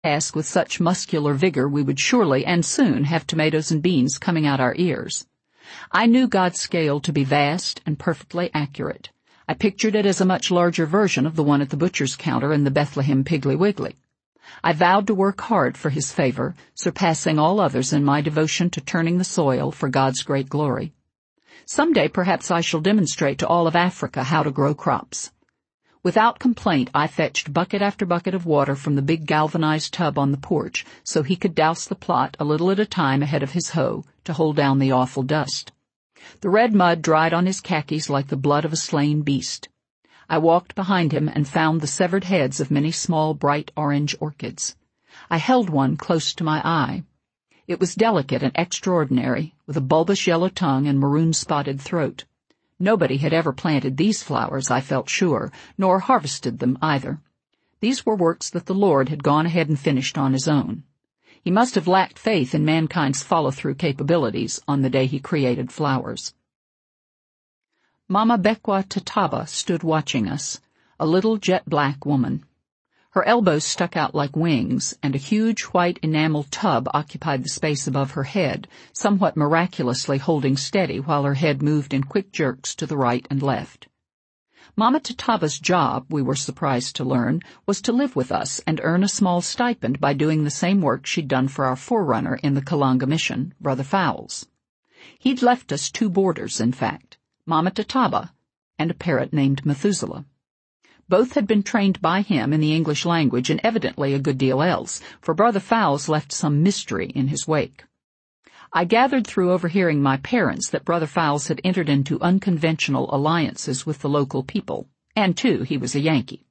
task with such muscular vigor we would surely and soon have tomatoes and beans coming out our ears. I knew God's scale to be vast and perfectly accurate. I pictured it as a much larger version of the one at the butcher's counter in the Bethlehem Piggly Wiggly. I vowed to work hard for his favor, surpassing all others in my devotion to turning the soil for God's great glory. Someday perhaps I shall demonstrate to all of Africa how to grow crops. Without complaint, I fetched bucket after bucket of water from the big galvanized tub on the porch so he could douse the plot a little at a time ahead of his hoe to hold down the awful dust. The red mud dried on his khakis like the blood of a slain beast. I walked behind him and found the severed heads of many small bright orange orchids. I held one close to my eye. It was delicate and extraordinary, with a bulbous yellow tongue and maroon-spotted throat. Nobody had ever planted these flowers, I felt sure, nor harvested them either. These were works that the Lord had gone ahead and finished on his own. He must have lacked faith in mankind's follow-through capabilities on the day he created flowers. Mama Bekwa Tataba stood watching us, a little jet-black woman. Her elbows stuck out like wings, and a huge white enamel tub occupied the space above her head, somewhat miraculously holding steady while her head moved in quick jerks to the right and left. Mama Tataba's job, we were surprised to learn, was to live with us and earn a small stipend by doing the same work she'd done for our forerunner in the Kalanga mission, Brother Fowles. He'd left us 2 boarders, in fact, Mama Tataba and a parrot named Methuselah. Both had been trained by him in the English language and evidently a good deal else, for Brother Fowles left some mystery in his wake. I gathered through overhearing my parents that Brother Fowles had entered into unconventional alliances with the local people, and, too, he was a Yankee.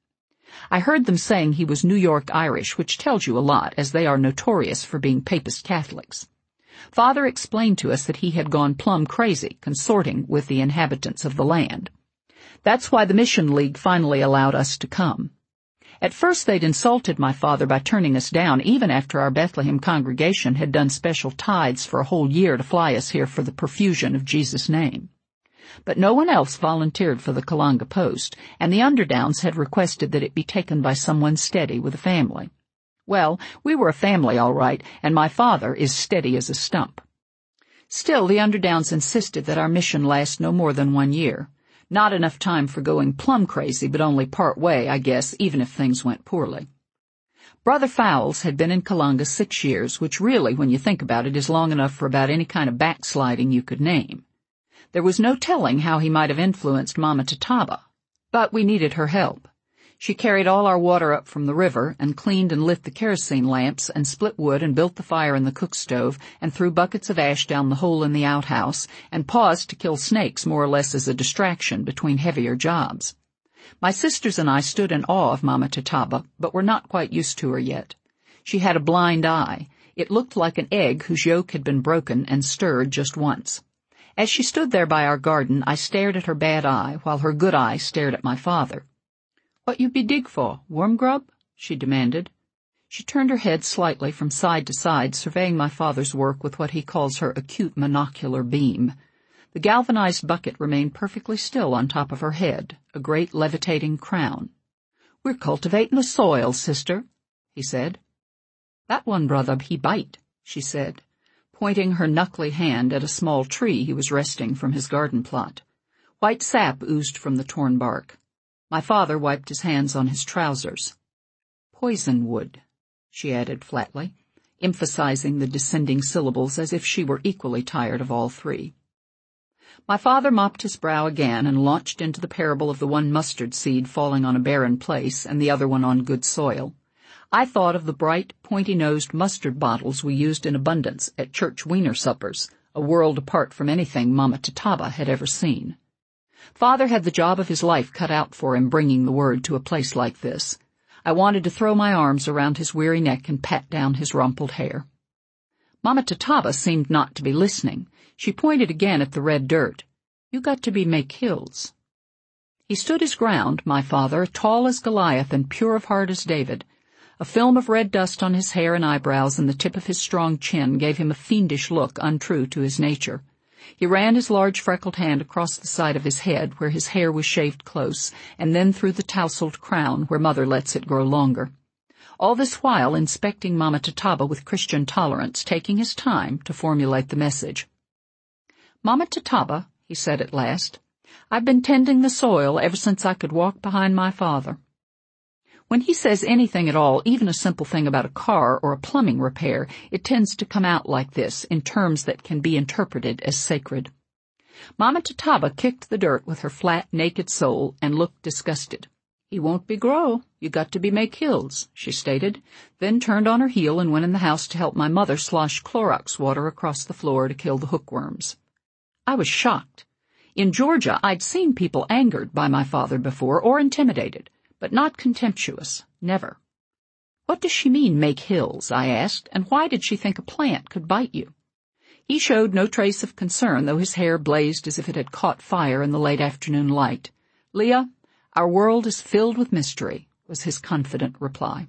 I heard them saying he was New York Irish, which tells you a lot, as they are notorious for being Papist Catholics. Father explained to us that he had gone plumb crazy, consorting with the inhabitants of the land. That's why the Mission League finally allowed us to come. At first they'd insulted my father by turning us down, even after our Bethlehem congregation had done special tithes for a whole year to fly us here for the perfusion of Jesus' name. But no one else volunteered for the Kalanga post, and the Underdowns had requested that it be taken by someone steady with a family. Well, we were a family all right, and my father is steady as a stump. Still, the Underdowns insisted that our mission last no more than 1 year. Not enough time for going plumb crazy, but only part way, I guess, even if things went poorly. Brother Fowles had been in Kalanga 6 years, which really, when you think about it, is long enough for about any kind of backsliding you could name. There was no telling how he might have influenced Mama Tataba, but we needed her help. She carried all our water up from the river and cleaned and lit the kerosene lamps and split wood and built the fire in the cook stove and threw buckets of ash down the hole in the outhouse and paused to kill snakes more or less as a distraction between heavier jobs. My sisters and I stood in awe of Mama Tataba, but were not quite used to her yet. She had a blind eye. It looked like an egg whose yolk had been broken and stirred just once. As she stood there by our garden, I stared at her bad eye while her good eye stared at my father. "What you be dig for, worm grub?" she demanded. She turned her head slightly from side to side, surveying my father's work with what he calls her acute monocular beam. The galvanized bucket remained perfectly still on top of her head, a great levitating crown. "We're cultivating the soil, sister," he said. "That one brother he bite," she said, pointing her knuckly hand at a small tree he was resting from his garden plot. White sap oozed from the torn bark. My father wiped his hands on his trousers. "Poison wood," she added flatly, emphasizing the descending syllables as if she were equally tired of all 3. My father mopped his brow again and launched into the parable of the one mustard seed falling on a barren place and the other one on good soil. I thought of the bright, pointy-nosed mustard bottles we used in abundance at church wiener suppers, a world apart from anything Mama Tataba had ever seen. Father had the job of his life cut out for him bringing the word to a place like this. I wanted to throw my arms around his weary neck and pat down his rumpled hair. Mama Tataba seemed not to be listening. She pointed again at the red dirt. "You got to be make hills." He stood his ground, my father, tall as Goliath and pure of heart as David. A film of red dust on his hair and eyebrows and the tip of his strong chin gave him a fiendish look untrue to his nature. He ran his large freckled hand across the side of his head where his hair was shaved close, and then through the tousled crown where Mother lets it grow longer. all this while inspecting Mama Tataba with Christian tolerance, taking his time to formulate the message. "Mama Tataba," he said at last, "I've been tending the soil ever since I could walk behind my father." When he says anything at all, even a simple thing about a car or a plumbing repair, it tends to come out like this, in terms that can be interpreted as sacred. Mama Tataba kicked the dirt with her flat, naked sole and looked disgusted. "He won't be grow. You got to be make hills," she stated, then turned on her heel and went in the house to help my mother slosh Clorox water across the floor to kill the hookworms. I was shocked. In Georgia, I'd seen people angered by my father before, or intimidated, but not contemptuous, never. "What does she mean, make hills?" I asked, "and why did she think a plant could bite you?" He showed no trace of concern, though his hair blazed as if it had caught fire in the late afternoon light. "Leah, our world is filled with mystery," was his confident reply.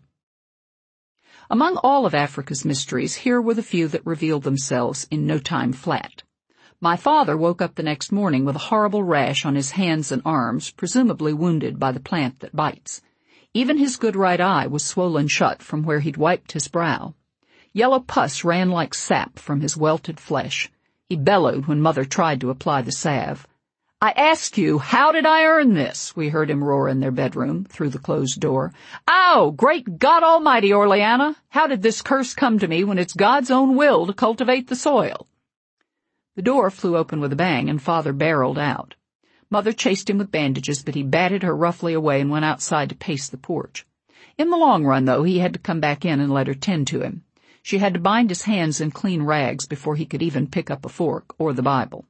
Among all of Africa's mysteries, here were the few that revealed themselves in no time flat. My father woke up the next morning with a horrible rash on his hands and arms, presumably wounded by the plant that bites. Even his good right eye was swollen shut from where he'd wiped his brow. Yellow pus ran like sap from his welted flesh. He bellowed when Mother tried to apply the salve. "I ask you, how did I earn this?" we heard him roar in their bedroom, through the closed door. "Ow, great God Almighty, Orleana! How did this curse come to me when it's God's own will to cultivate the soil?" The door flew open with a bang, and Father barreled out. Mother chased him with bandages, but he batted her roughly away and went outside to pace the porch. In the long run, though, he had to come back in and let her tend to him. She had to bind his hands in clean rags before he could even pick up a fork or the Bible.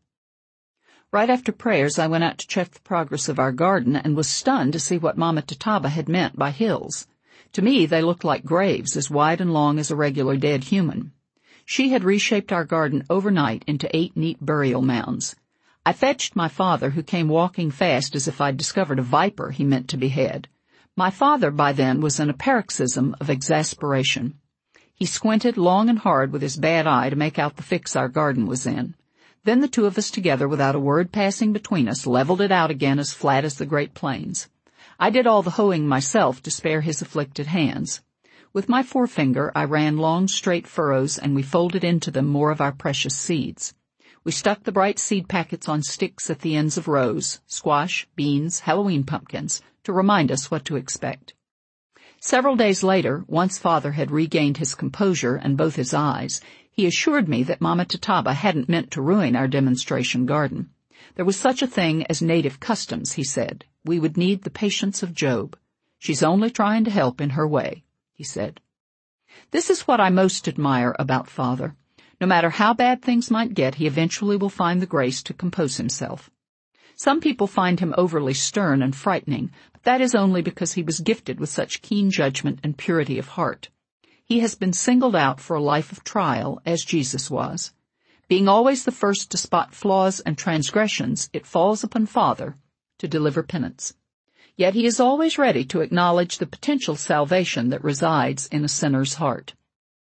Right after prayers, I went out to check the progress of our garden and was stunned to see what Mama Tataba had meant by hills. To me, they looked like graves as wide and long as a regular dead human. She had reshaped our garden overnight into 8 neat burial mounds. I fetched my father, who came walking fast as if I'd discovered a viper he meant to behead. My father, by then, was in a paroxysm of exasperation. He squinted long and hard with his bad eye to make out the fix our garden was in. Then the two of us together, without a word passing between us, leveled it out again as flat as the Great Plains. I did all the hoeing myself to spare his afflicted hands. With my forefinger, I ran long, straight furrows, and we folded into them more of our precious seeds. We stuck the bright seed packets on sticks at the ends of rows, squash, beans, Halloween pumpkins, to remind us what to expect. Several days later, once Father had regained his composure and both his eyes, he assured me that Mama Tataba hadn't meant to ruin our demonstration garden. There was such a thing as native customs, he said. We would need the patience of Job. She's only trying to help in her way, he said. This is what I most admire about Father. No matter how bad things might get, he eventually will find the grace to compose himself. Some people find him overly stern and frightening, but that is only because he was gifted with such keen judgment and purity of heart. He has been singled out for a life of trial, as Jesus was. Being always the first to spot flaws and transgressions, it falls upon Father to deliver penance. Yet he is always ready to acknowledge the potential salvation that resides in a sinner's heart.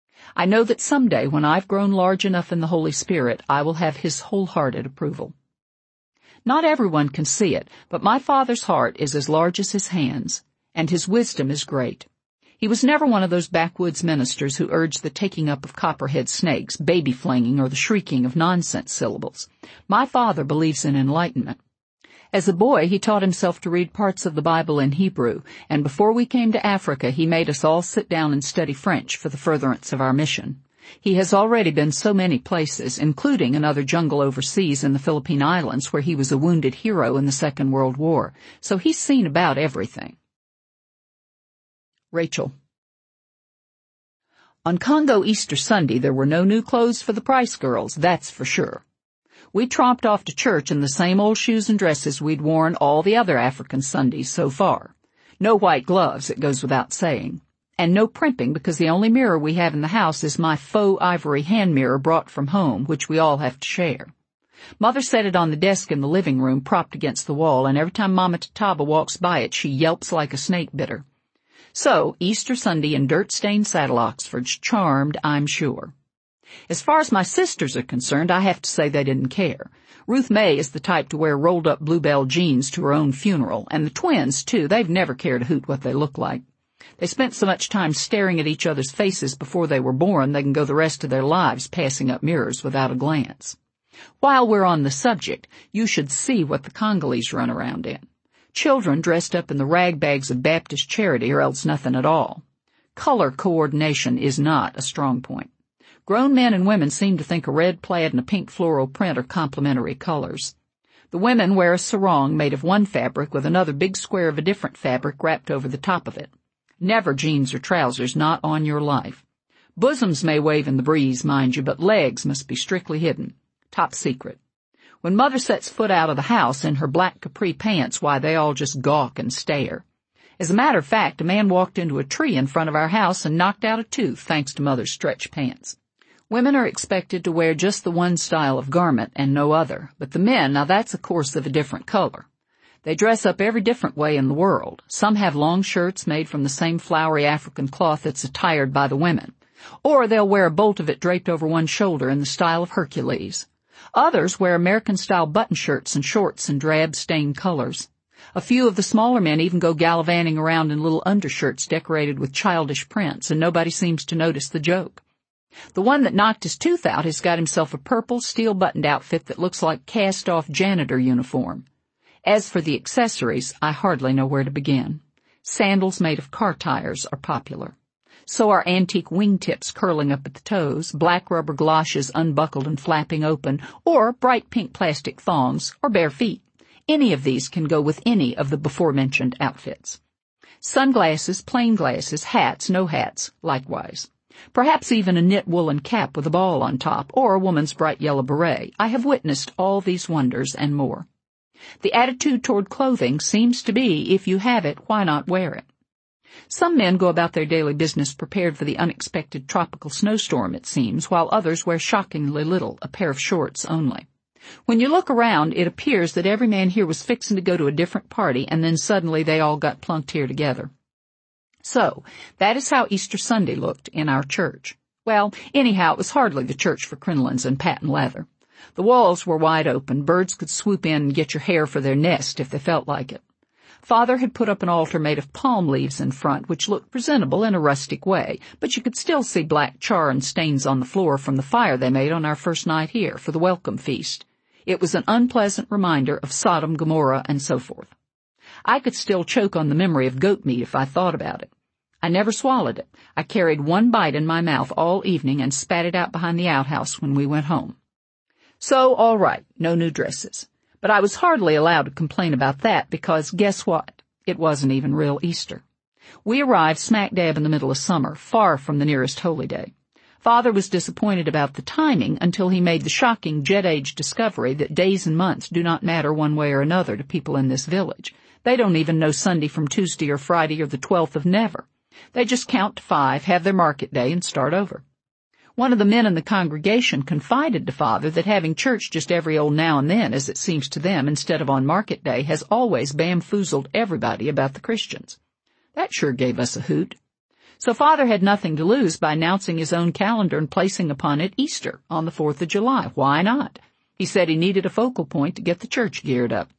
I know that someday, when I've grown large enough in the Holy Spirit, I will have his wholehearted approval. Not everyone can see it, but my Father's heart is as large as his hands, and his wisdom is great. He was never one of those backwoods ministers who urged the taking up of copperhead snakes, baby flinging, or the shrieking of nonsense syllables. My Father believes in enlightenment. As a boy, he taught himself to read parts of the Bible in Hebrew, and before we came to Africa, he made us all sit down and study French for the furtherance of our mission. He has already been so many places, including another jungle overseas in the Philippine Islands, where he was a wounded hero in the Second World War, so he's seen about everything. Rachel. On Congo Easter Sunday, there were no new clothes for the Price girls, that's for sure. We tromped off to church in the same old shoes and dresses we'd worn all the other African Sundays so far. No white gloves, it goes without saying. And no primping, because the only mirror we have in the house is my faux ivory hand mirror brought from home, which we all have to share. Mother set it on the desk in the living room, propped against the wall, and every time Mama Tataba walks by it, she yelps like a snake bit. So, Easter Sunday in dirt-stained saddle Oxfords, charmed, I'm sure. As far as my sisters are concerned, I have to say they didn't care. Ruth May is the type to wear rolled-up bluebell jeans to her own funeral, and the twins, too, they've never cared a hoot what they look like. They spent so much time staring at each other's faces before they were born they can go the rest of their lives passing up mirrors without a glance. While we're on the subject, you should see what the Congolese run around in. Children dressed up in the rag bags of Baptist charity or else nothing at all. Color coordination is not a strong point. Grown men and women seem to think a red plaid and a pink floral print are complementary colors. The women wear a sarong made of one fabric with another big square of a different fabric wrapped over the top of it. Never jeans or trousers, not on your life. Bosoms may wave in the breeze, mind you, but legs must be strictly hidden. Top secret. When Mother sets foot out of the house in her black capri pants, why, they all just gawk and stare. As a matter of fact, a man walked into a tree in front of our house and knocked out a tooth thanks to Mother's stretch pants. Women are expected to wear just the one style of garment and no other, but the men, now that's a course of a different color. They dress up every different way in the world. Some have long shirts made from the same flowery African cloth that's attired by the women. Or they'll wear a bolt of it draped over one shoulder in the style of Hercules. Others wear American-style button shirts and shorts in drab-stained colors. A few of the smaller men even go gallivanting around in little undershirts decorated with childish prints, and nobody seems to notice the joke. The one that knocked his tooth out has got himself a purple, steel-buttoned outfit that looks like cast-off janitor uniform. As for the accessories, I hardly know where to begin. Sandals made of car tires are popular. So are antique wingtips curling up at the toes, black rubber galoshes unbuckled and flapping open, or bright pink plastic thongs, or bare feet. Any of these can go with any of the before-mentioned outfits. Sunglasses, plain glasses, hats, no hats, likewise. Perhaps even a knit woolen cap with a ball on top, or a woman's bright yellow beret. I have witnessed all these wonders and more. The attitude toward clothing seems to be, if you have it, why not wear it? Some men go about their daily business prepared for the unexpected tropical snowstorm, it seems, while others wear shockingly little, a pair of shorts only. When you look around, it appears that every man here was fixing to go to a different party, and then suddenly they all got plunked here together. So, that is how Easter Sunday looked in our church. Well, anyhow, it was hardly the church for crinolines and patent leather. The walls were wide open. Birds could swoop in and get your hair for their nest if they felt like it. Father had put up an altar made of palm leaves in front, which looked presentable in a rustic way, but you could still see black char and stains on the floor from the fire they made on our first night here for the welcome feast. It was an unpleasant reminder of Sodom, Gomorrah, and so forth. I could still choke on the memory of goat meat if I thought about it. I never swallowed it. I carried one bite in my mouth all evening and spat it out behind the outhouse when we went home. So, all right, no new dresses. But I was hardly allowed to complain about that because, guess what? It wasn't even real Easter. We arrived smack dab in the middle of summer, far from the nearest holy day. Father was disappointed about the timing until he made the shocking jet-age discovery that days and months do not matter one way or another to people in this village. They don't even know Sunday from Tuesday or Friday or the 12th of never. They just count to 5, have their market day, and start over. One of the men in the congregation confided to Father that having church just every old now and then, as it seems to them, instead of on market day, has always bamfoozled everybody about the Christians. That sure gave us a hoot. So Father had nothing to lose by announcing his own calendar and placing upon it Easter on the 4th of July. Why not? He said he needed a focal point to get the church geared up.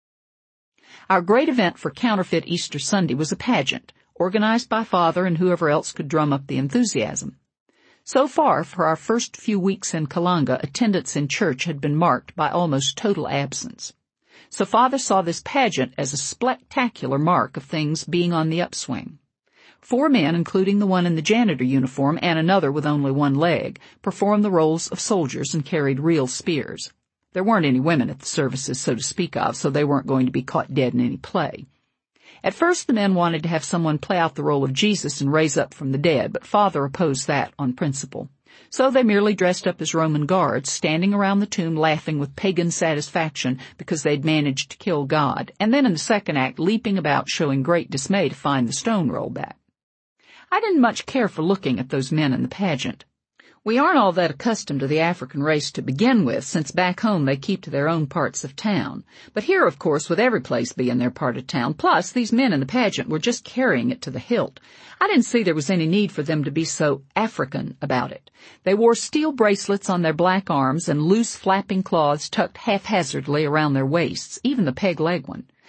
Our great event for Counterfeit Easter Sunday was a pageant, organized by Father and whoever else could drum up the enthusiasm. So far, for our first few weeks in Kalanga, attendance in church had been marked by almost total absence. So Father saw this pageant as a spectacular mark of things being on the upswing. 4 men, including the one in the janitor uniform and another with only one leg, performed the roles of soldiers and carried real spears. There weren't any women at the services, so to speak of, so they weren't going to be caught dead in any play. At first the men wanted to have someone play out the role of Jesus and raise up from the dead, but Father opposed that on principle. So they merely dressed up as Roman guards, standing around the tomb laughing with pagan satisfaction because they'd managed to kill God, and then in the second act leaping about showing great dismay to find the stone rolled back. I didn't much care for looking at those men in the pageant. We aren't all that accustomed to the African race to begin with, since back home they keep to their own parts of town. But here, of course, with every place being their part of town, plus these men in the pageant were just carrying it to the hilt. I didn't see there was any need for them to be so African about it. They wore steel bracelets on their black arms and loose flapping cloths tucked haphazardly around their waists, even the peg leg one.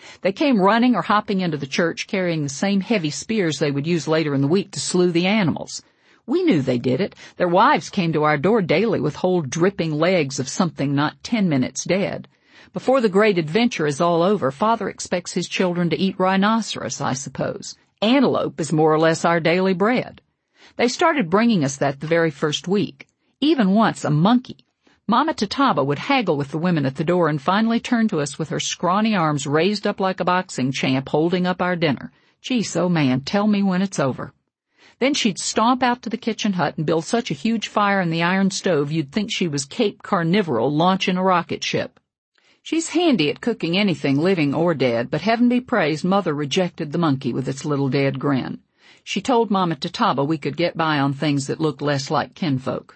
They came running or hopping into the church carrying the same heavy spears they would use later in the week to slew the animals. We knew they did it. Their wives came to our door daily with whole dripping legs of something not 10 minutes dead. Before the great adventure is all over, Father expects his children to eat rhinoceros, I suppose. Antelope is more or less our daily bread. They started bringing us that the very first week. Even once a monkey. Mama Tataba would haggle with the women at the door and finally turn to us with her scrawny arms raised up like a boxing champ holding up our dinner. Geez, oh man, tell me when it's over. Then she'd stomp out to the kitchen hut and build such a huge fire in the iron stove you'd think she was Cape Carnivoral launching a rocket ship. She's handy at cooking anything living or dead, but heaven be praised, Mother rejected the monkey with its little dead grin. She told Mama Tataba we could get by on things that looked less like kinfolk.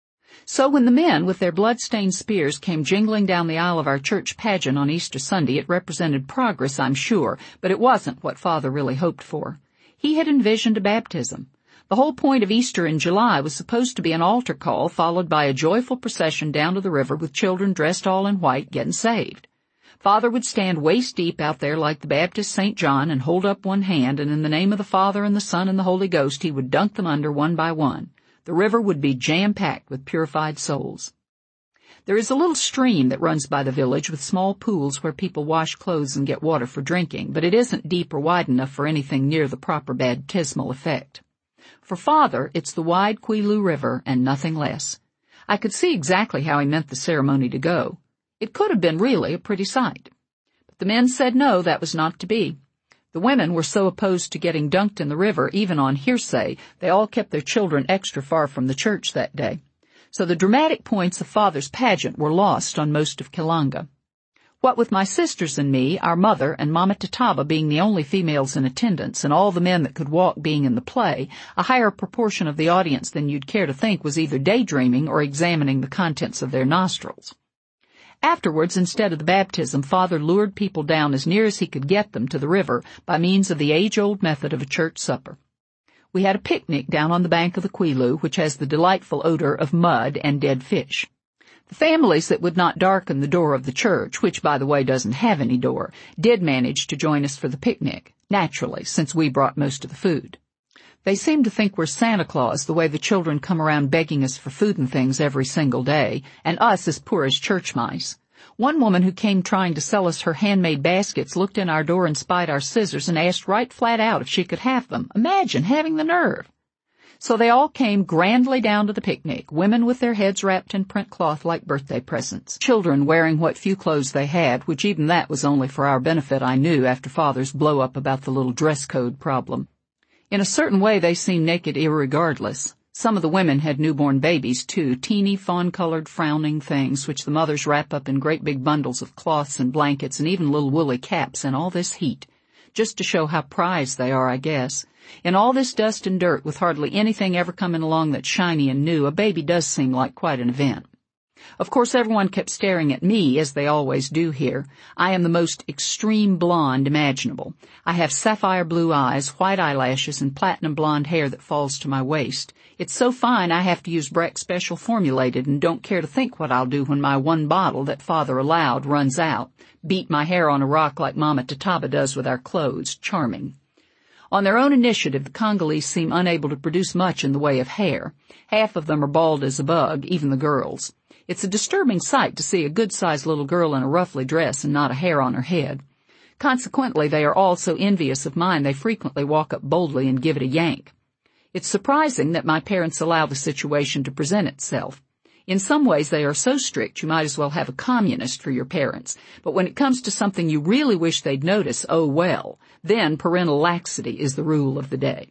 So when the men with their blood-stained spears came jingling down the aisle of our church pageant on Easter Sunday, it represented progress, I'm sure, but it wasn't what Father really hoped for. He had envisioned a baptism. The whole point of Easter in July was supposed to be an altar call followed by a joyful procession down to the river with children dressed all in white getting saved. Father would stand waist-deep out there like the Baptist St. John and hold up one hand, and in the name of the Father and the Son and the Holy Ghost he would dunk them under one by one. The river would be jam-packed with purified souls. There is a little stream that runs by the village with small pools where people wash clothes and get water for drinking, but it isn't deep or wide enough for anything near the proper baptismal effect. For Father, it's the wide Quilu River and nothing less. I could see exactly how he meant the ceremony to go. It could have been really a pretty sight. But the men said no, that was not to be. The women were so opposed to getting dunked in the river, even on hearsay, they all kept their children extra far from the church that day. So the dramatic points of Father's pageant were lost on most of Kilanga. What with my sisters and me, our mother and Mama Tataba being the only females in attendance, and all the men that could walk being in the play, a higher proportion of the audience than you'd care to think was either daydreaming or examining the contents of their nostrils. Afterwards, instead of the baptism, Father lured people down as near as he could get them to the river by means of the age-old method of a church supper. We had a picnic down on the bank of the Quilu, which has the delightful odor of mud and dead fish. The families that would not darken the door of the church, which, by the way, doesn't have any door, did manage to join us for the picnic, naturally, since we brought most of the food. They seem to think we're Santa Claus, the way the children come around begging us for food and things every single day, and us as poor as church mice. One woman who came trying to sell us her handmade baskets looked in our door and spied our scissors and asked right flat out if she could have them. Imagine having the nerve. So they all came grandly down to the picnic, women with their heads wrapped in print cloth like birthday presents, children wearing what few clothes they had, which even that was only for our benefit, I knew, after Father's blow-up about the little dress code problem. In a certain way, they seemed naked irregardless. Some of the women had newborn babies, too, teeny, fawn-colored, frowning things, which the mothers wrap up in great big bundles of cloths and blankets and even little woolly caps in all this heat, just to show how prized they are, I guess. In all this dust and dirt, with hardly anything ever coming along that's shiny and new, a baby does seem like quite an event. Of course, everyone kept staring at me, as they always do here. I am the most extreme blonde imaginable. I have sapphire blue eyes, white eyelashes, and platinum blonde hair that falls to my waist. It's so fine I have to use Breck Special Formulated and don't care to think what I'll do when my one bottle that Father allowed runs out. Beat my hair on a rock like Mama Tataba does with our clothes. Charming. On their own initiative, the Congolese seem unable to produce much in the way of hair. Half of them are bald as a bug, even the girls. It's a disturbing sight to see a good-sized little girl in a roughly dress and not a hair on her head. Consequently, they are all so envious of mine they frequently walk up boldly and give it a yank. It's surprising that my parents allow the situation to present itself. In some ways, they are so strict you might as well have a communist for your parents. But when it comes to something you really wish they'd notice, oh well, then parental laxity is the rule of the day.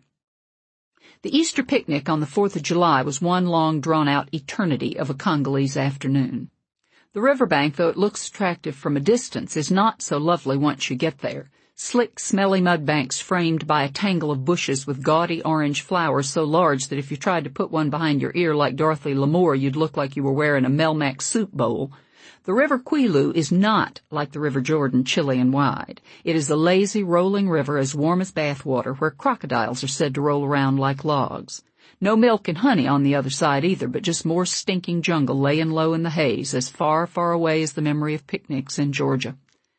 The Easter picnic on the 4th of July was one long, drawn-out eternity of a Congolese afternoon. The riverbank, though it looks attractive from a distance, is not so lovely once you get there. Slick, smelly mud banks framed by a tangle of bushes with gaudy orange flowers so large that if you tried to put one behind your ear like Dorothy Lamour, you'd look like you were wearing a Melmac soup bowl. The River Quilu is not like the River Jordan, chilly and wide. It is a lazy, rolling river as warm as bath water, where crocodiles are said to roll around like logs. No milk and honey on the other side either, but just more stinking jungle laying low in the haze, as far, far away as the memory of picnics in Georgia.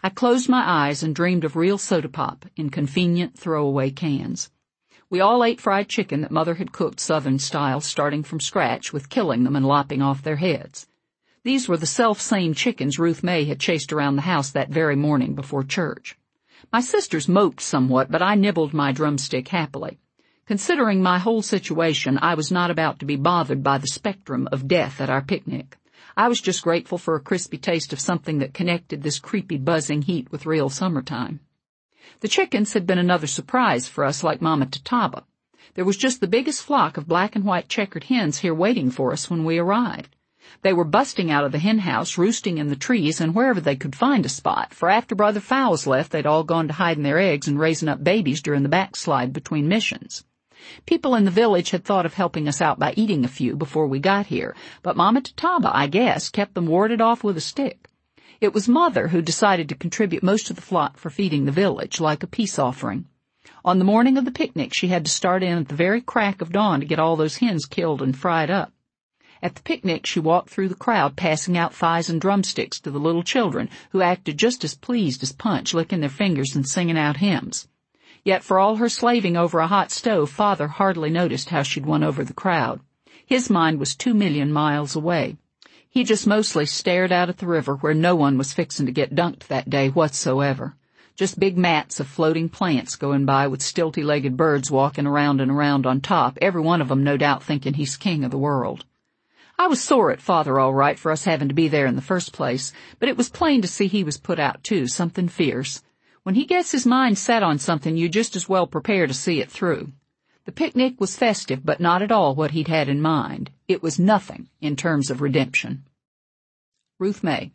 I closed my eyes and dreamed of real soda pop in convenient throwaway cans. We all ate fried chicken that Mother had cooked Southern style, starting from scratch with killing them and lopping off their heads. These were the self-same chickens Ruth May had chased around the house that very morning before church. My sisters moped somewhat, but I nibbled my drumstick happily. Considering my whole situation, I was not about to be bothered by the spectrum of death at our picnic. I was just grateful for a crispy taste of something that connected this creepy buzzing heat with real summertime. The chickens had been another surprise for us, like Mama Tataba. There was just the biggest flock of black and white checkered hens here waiting for us when we arrived. They were busting out of the hen house, roosting in the trees, and wherever they could find a spot, for after Brother Fowles left, they'd all gone to hiding their eggs and raising up babies during the backslide between missions. People in the village had thought of helping us out by eating a few before we got here, but Mama Tataba, I guess, kept them warded off with a stick. It was Mother who decided to contribute most of the flock for feeding the village, like a peace offering. On the morning of the picnic, she had to start in at the very crack of dawn to get all those hens killed and fried up. At the picnic, she walked through the crowd, passing out thighs and drumsticks to the little children, who acted just as pleased as Punch, licking their fingers and singing out hymns. Yet for all her slaving over a hot stove, Father hardly noticed how she'd won over the crowd. His mind was 2,000,000 miles away. He just mostly stared out at the river where no one was fixing to get dunked that day whatsoever. Just big mats of floating plants going by with stilty-legged birds walking around and around on top, every one of them no doubt thinking he's king of the world. I was sore at Father all right for us having to be there in the first place, but it was plain to see he was put out too, something fierce. When he gets his mind set on something, you just as well prepare to see it through. The picnic was festive, but not at all what he'd had in mind. It was nothing in terms of redemption. Ruth May.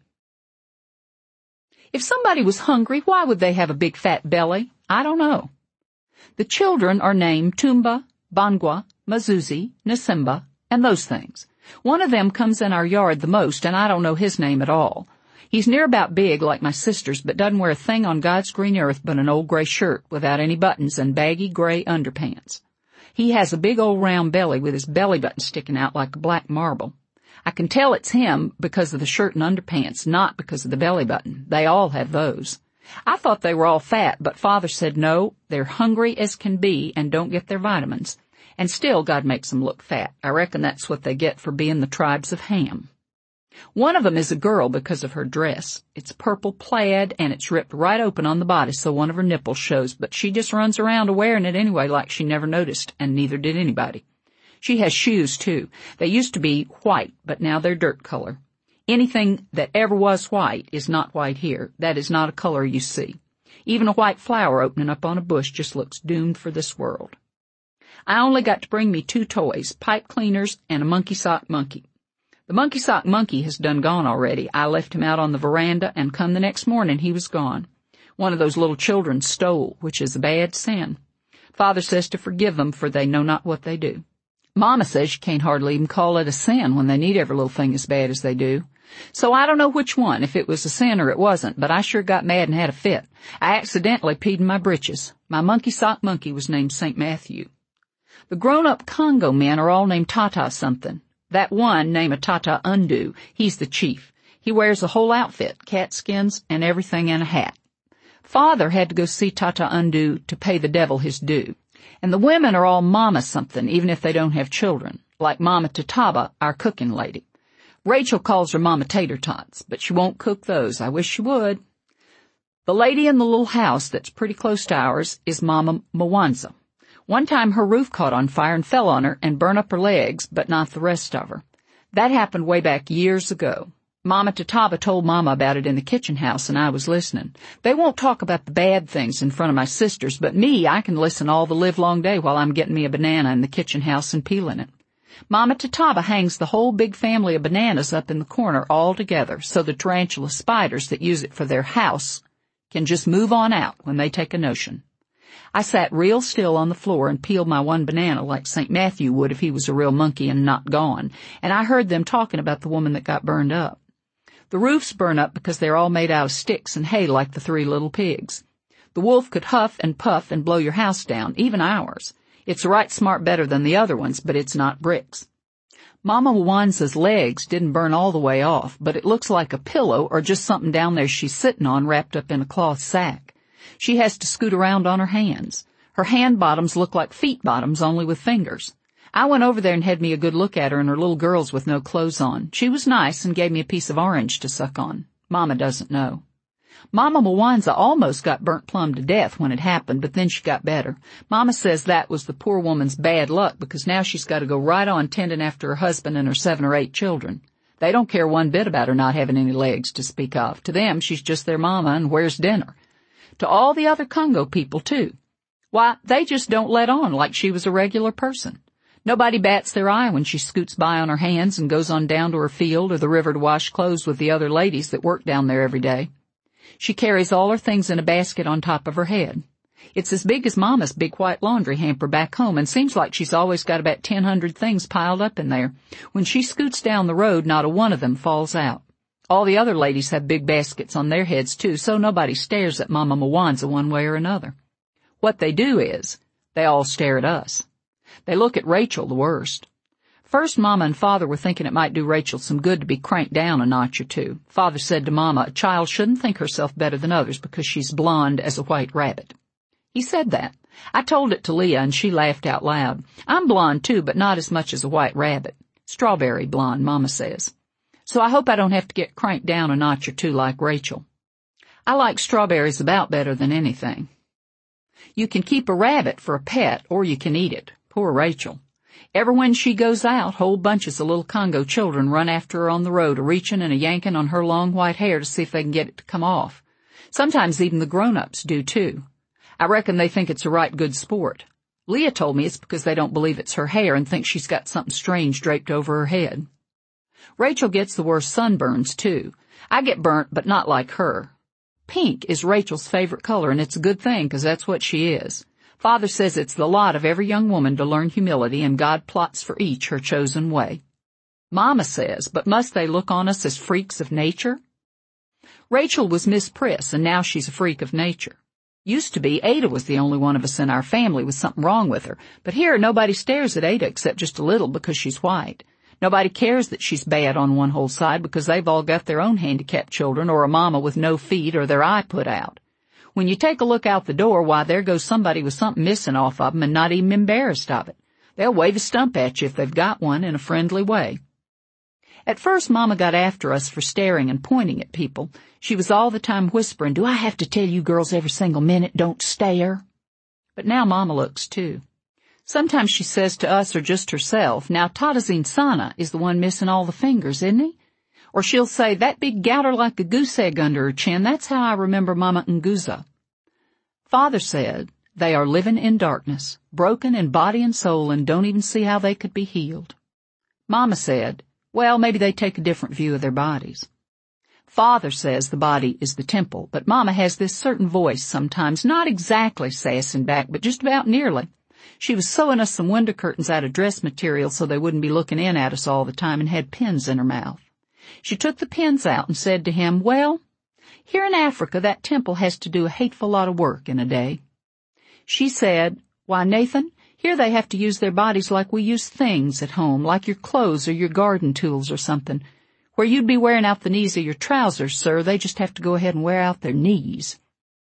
If somebody was hungry, why would they have a big fat belly? I don't know. The children are named Tumba, Bangwa, Mazuzi, Nasimba, and those things. One of them comes in our yard the most, and I don't know his name at all. He's near about big, like my sisters, but doesn't wear a thing on God's green earth but an old gray shirt without any buttons and baggy gray underpants. He has a big old round belly with his belly button sticking out like a black marble. I can tell it's him because of the shirt and underpants, not because of the belly button. They all have those. I thought they were all fat, but Father said no, they're hungry as can be and don't get their vitamins. And still God makes them look fat. I reckon that's what they get for being the tribes of Ham. One of them is a girl because of her dress. It's purple plaid and it's ripped right open on the body so one of her nipples shows, but she just runs around wearing it anyway like she never noticed, and neither did anybody. She has shoes too. They used to be white, but now they're dirt color. Anything that ever was white is not white here. That is not a color you see. Even a white flower opening up on a bush just looks doomed for this world. I only got to bring me 2 toys, pipe cleaners and a monkey sock monkey. The monkey sock monkey has done gone already. I left him out on the veranda, and come the next morning he was gone. One of those little children stole, which is a bad sin. Father says to forgive them, for they know not what they do. Mama says you can't hardly even call it a sin when they need every little thing as bad as they do. So I don't know which one, if it was a sin or it wasn't, but I sure got mad and had a fit. I accidentally peed in my britches. My monkey sock monkey was named St. Matthew. The grown-up Congo men are all named Tata something. That one, named Tata Undu, he's the chief. He wears a whole outfit, cat skins and everything and a hat. Father had to go see Tata Undu to pay the devil his due. And the women are all Mama something, even if they don't have children, like Mama Tataba, our cooking lady. Rachel calls her Mama Tater Tots, but she won't cook those. I wish she would. The lady in the little house that's pretty close to ours is Mama Mwanza. One time her roof caught on fire and fell on her and burned up her legs, but not the rest of her. That happened way back years ago. Mama Tataba told Mama about it in the kitchen house, and I was listening. They won't talk about the bad things in front of my sisters, but me, I can listen all the livelong day while I'm getting me a banana in the kitchen house and peeling it. Mama Tataba hangs the whole big family of bananas up in the corner all together, so the tarantula spiders that use it for their house can just move on out when they take a notion. I sat real still on the floor and peeled my one banana like St. Matthew would if he was a real monkey and not gone, and I heard them talking about the woman that got burned up. The roofs burn up because they're all made out of sticks and hay like the 3 little pigs. The wolf could huff and puff and blow your house down, even ours. It's right smart better than the other ones, but it's not bricks. Mama Mwanza's legs didn't burn all the way off, but it looks like a pillow or just something down there she's sitting on wrapped up in a cloth sack. She has to scoot around on her hands. Her hand bottoms look like feet bottoms, only with fingers. I went over there and had me a good look at her and her little girls with no clothes on. She was nice and gave me a piece of orange to suck on. Mama doesn't know. Mama Mwanza almost got burnt plumb to death when it happened, but then she got better. Mama says that was the poor woman's bad luck because now she's got to go right on tending after her husband and her 7 or 8 children. They don't care one bit about her not having any legs to speak of. To them, she's just their mama and where's dinner? To all the other Congo people, too. Why, they just don't let on like she was a regular person. Nobody bats their eye when she scoots by on her hands and goes on down to her field or the river to wash clothes with the other ladies that work down there every day. She carries all her things in a basket on top of her head. It's as big as Mama's big white laundry hamper back home and seems like she's always got about 1,000 things piled up in there. When she scoots down the road, not a one of them falls out. All the other ladies have big baskets on their heads too, so nobody stares at Mama Mwanza one way or another. What they do is, they all stare at us. They look at Rachel the worst. First, Mama and Father were thinking it might do Rachel some good to be cranked down a notch or two. Father said to Mama, a child shouldn't think herself better than others because she's blonde as a white rabbit. He said that. I told it to Leah and she laughed out loud. I'm blonde too, but not as much as a white rabbit. Strawberry blonde, Mama says. So I hope I don't have to get cranked down a notch or two like Rachel. I like strawberries about better than anything. You can keep a rabbit for a pet or you can eat it. Poor Rachel. Ever when she goes out, whole bunches of little Congo children run after her on the road, a-reaching and a-yanking on her long white hair to see if they can get it to come off. Sometimes even the grown-ups do, too. I reckon they think it's a right good sport. Leah told me it's because they don't believe it's her hair and think she's got something strange draped over her head. Rachel gets the worst sunburns, too. I get burnt, but not like her. Pink is Rachel's favorite color, and it's a good thing because that's what she is. Father says it's the lot of every young woman to learn humility, and God plots for each her chosen way. Mama says, but must they look on us as freaks of nature? Rachel was Miss Priss, and now she's a freak of nature. Used to be, Ada was the only one of us in our family with something wrong with her, but here nobody stares at Ada except just a little because she's white. Nobody cares that she's bad on one whole side because they've all got their own handicapped children or a mama with no feet or their eye put out. When you take a look out the door, why, there goes somebody with something missing off of them and not even embarrassed of it. They'll wave a stump at you if they've got one in a friendly way. At first, Mama got after us for staring and pointing at people. She was all the time whispering, do I have to tell you girls every single minute, don't stare? But now Mama looks too. Sometimes she says to us or just herself, now Tatazine Sana is the one missing all the fingers, isn't he? Or she'll say, that big gouter like a goose egg under her chin, that's how I remember Mama Nguza. Father said, they are living in darkness, broken in body and soul, and don't even see how they could be healed. Mama said, well, maybe they take a different view of their bodies. Father says the body is the temple, but Mama has this certain voice sometimes, not exactly sassing back, but just about nearly. She was sewing us some window curtains out of dress material so they wouldn't be looking in at us all the time and had pins in her mouth. She took the pins out and said to him, well, here in Africa that temple has to do a hateful lot of work in a day. She said, why, Nathan, here they have to use their bodies like we use things at home, like your clothes or your garden tools or something. Where you'd be wearing out the knees of your trousers, sir, they just have to go ahead and wear out their knees.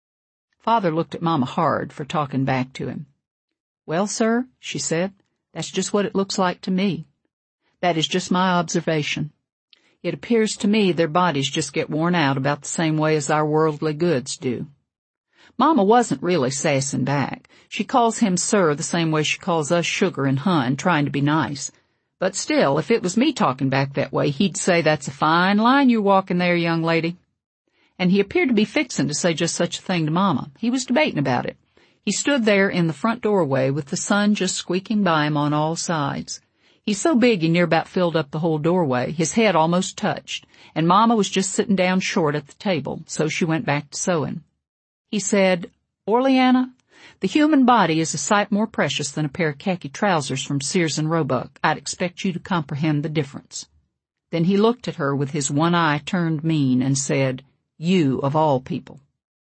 Father looked at Mama hard for talking back to him. Well, sir, she said, that's just what it looks like to me. That is just my observation. It appears to me their bodies just get worn out about the same way as our worldly goods do. Mama wasn't really sassing back. She calls him sir the same way she calls us sugar and hun, trying to be nice. But still, if it was me talking back that way, he'd say, that's a fine line you're walking there, young lady. And he appeared to be fixing to say just such a thing to Mama. He was debating about it. He stood there in the front doorway with the sun just squeaking by him on all sides. He's so big he near about filled up the whole doorway. His head almost touched, and Mama was just sitting down short at the table, so she went back to sewing. He said, Orleana, the human body is a sight more precious than a pair of khaki trousers from Sears and Roebuck. I'd expect you to comprehend the difference. Then he looked at her with his one eye turned mean and said, you of all people.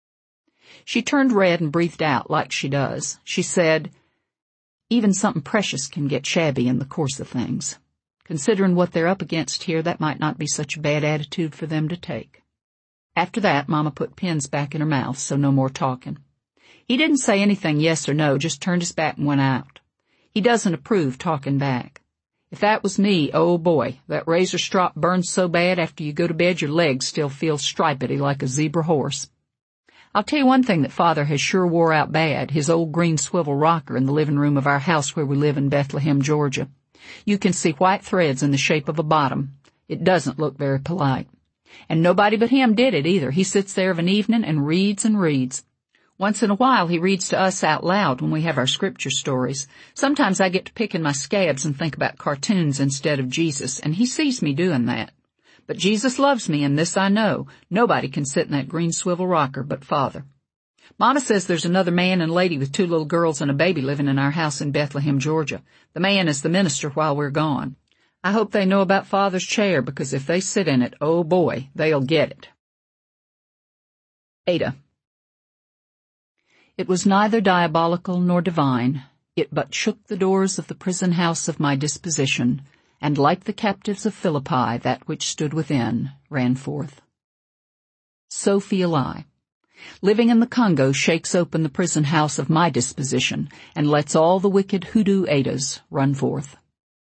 She turned red and breathed out like she does. She said, even something precious can get shabby in the course of things. Considering what they're up against here, that might not be such a bad attitude for them to take. After that, Mama put pins back in her mouth, so no more talking. He didn't say anything yes or no, just turned his back and went out. He doesn't approve talking back. If that was me, oh boy, that razor strop burns so bad after you go to bed your legs still feel stripedy like a zebra horse. I'll tell you one thing that Father has sure wore out bad, his old green swivel rocker in the living room of our house where we live in Bethlehem, Georgia. You can see white threads in the shape of a bottom. It doesn't look very polite. And nobody but him did it either. He sits there of an evening and reads and reads. Once in a while he reads to us out loud when we have our scripture stories. Sometimes I get to picking my scabs and think about cartoons instead of Jesus, and he sees me doing that. But Jesus loves me, and this I know. Nobody can sit in that green swivel rocker but Father. Mama says there's another man and lady with 2 little girls and a baby living in our house in Bethlehem, Georgia. The man is the minister while we're gone. I hope they know about Father's chair, because if they sit in it, oh boy, they'll get it. Ada. It was neither diabolical nor divine. It but shook the doors of the prison house of my disposition, and like the captives of Philippi, that which stood within ran forth. So feel I. Living in the Congo shakes open the prison house of my disposition, and lets all the wicked hoodoo Adas run forth.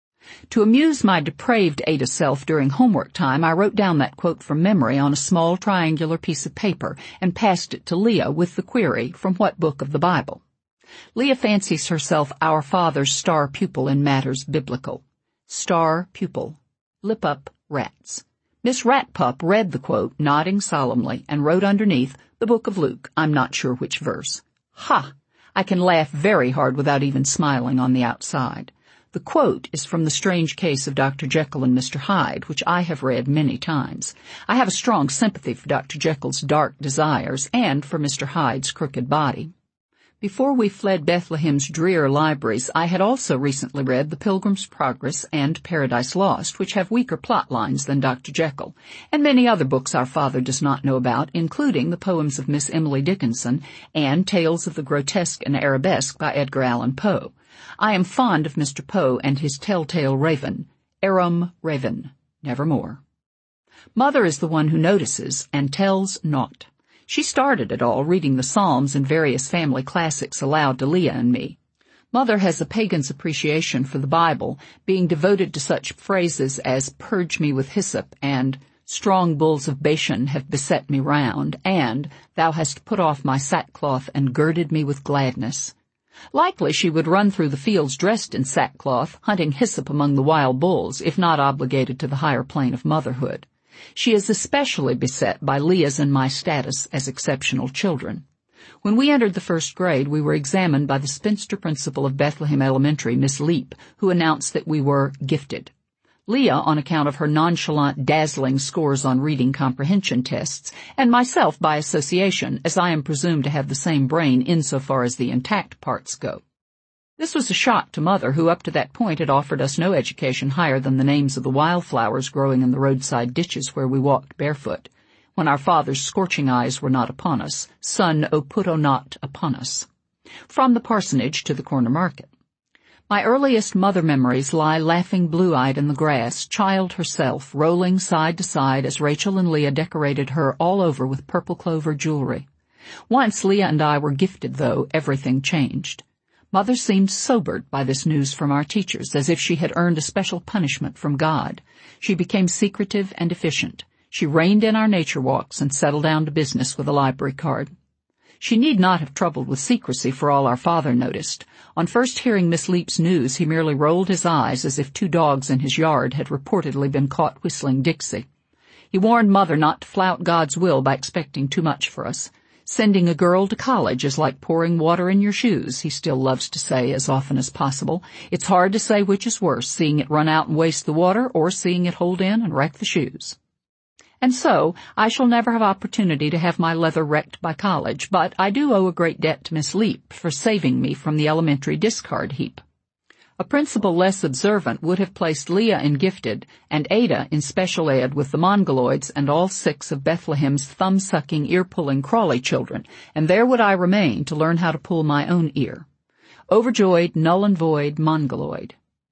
To amuse my depraved Ada self during homework time, I wrote down that quote from memory on a small triangular piece of paper and passed it to Leah with the query, from what book of the Bible? Leah fancies herself our Father's star pupil in matters biblical. Star pupil. Lip up, rats. Miss Ratpup read the quote, nodding solemnly, and wrote underneath, the book of Luke, I'm not sure which verse. Ha! I can laugh very hard without even smiling on the outside. The quote is from The Strange Case of Dr. Jekyll and Mr. Hyde, which I have read many times. I have a strong sympathy for Dr. Jekyll's dark desires and for Mr. Hyde's crooked body. Before we fled Bethlehem's drear libraries, I had also recently read The Pilgrim's Progress and Paradise Lost, which have weaker plot lines than Dr. Jekyll, and many other books our Father does not know about, including the poems of Miss Emily Dickinson and Tales of the Grotesque and Arabesque by Edgar Allan Poe. I am fond of Mr. Poe and his telltale raven, Aram Raven, nevermore. Mother is the one who notices and tells naught. She started it all, reading the Psalms and various family classics aloud to Leah and me. Mother has a pagan's appreciation for the Bible, being devoted to such phrases as purge me with hyssop and strong bulls of Bashan have beset me round, and thou hast put off my sackcloth and girded me with gladness. Likely she would run through the fields dressed in sackcloth, hunting hyssop among the wild bulls, if not obligated to the higher plane of motherhood. She is especially beset by Leah's and my status as exceptional children. When we entered the 1st grade, we were examined by the spinster principal of Bethlehem Elementary, Miss Leap, who announced that we were gifted. Leah, on account of her nonchalant, dazzling scores on reading comprehension tests, and myself by association, as I am presumed to have the same brain insofar as the intact parts go. This was a shock to Mother, who up to that point had offered us no education higher than the names of the wildflowers growing in the roadside ditches where we walked barefoot, when our Father's scorching eyes were not upon us, sun, O put O not upon us. From the parsonage to the corner market. My earliest mother memories lie laughing blue-eyed in the grass, child herself, rolling side to side as Rachel and Leah decorated her all over with purple clover jewelry. Once Leah and I were gifted, though, everything changed. Mother seemed sobered by this news from our teachers, as if she had earned a special punishment from God. She became secretive and efficient. She reined in our nature walks and settled down to business with a library card. She need not have troubled with secrecy, for all our Father noticed. On first hearing Miss Leap's news, he merely rolled his eyes as if 2 dogs in his yard had reportedly been caught whistling Dixie. He warned Mother not to flout God's will by expecting too much for us. Sending a girl to college is like pouring water in your shoes, he still loves to say as often as possible. It's hard to say which is worse, seeing it run out and waste the water, or seeing it hold in and wreck the shoes. And so, I shall never have opportunity to have my leather wrecked by college, but I do owe a great debt to Miss Leap for saving me from the elementary discard heap. A principal less observant would have placed Leah in gifted and Ada in special ed with the Mongoloids and all 6 of Bethlehem's thumb-sucking, ear-pulling Crawley children, and there would I remain to learn how to pull my own ear. Overjoyed, null and void, Mongoloid.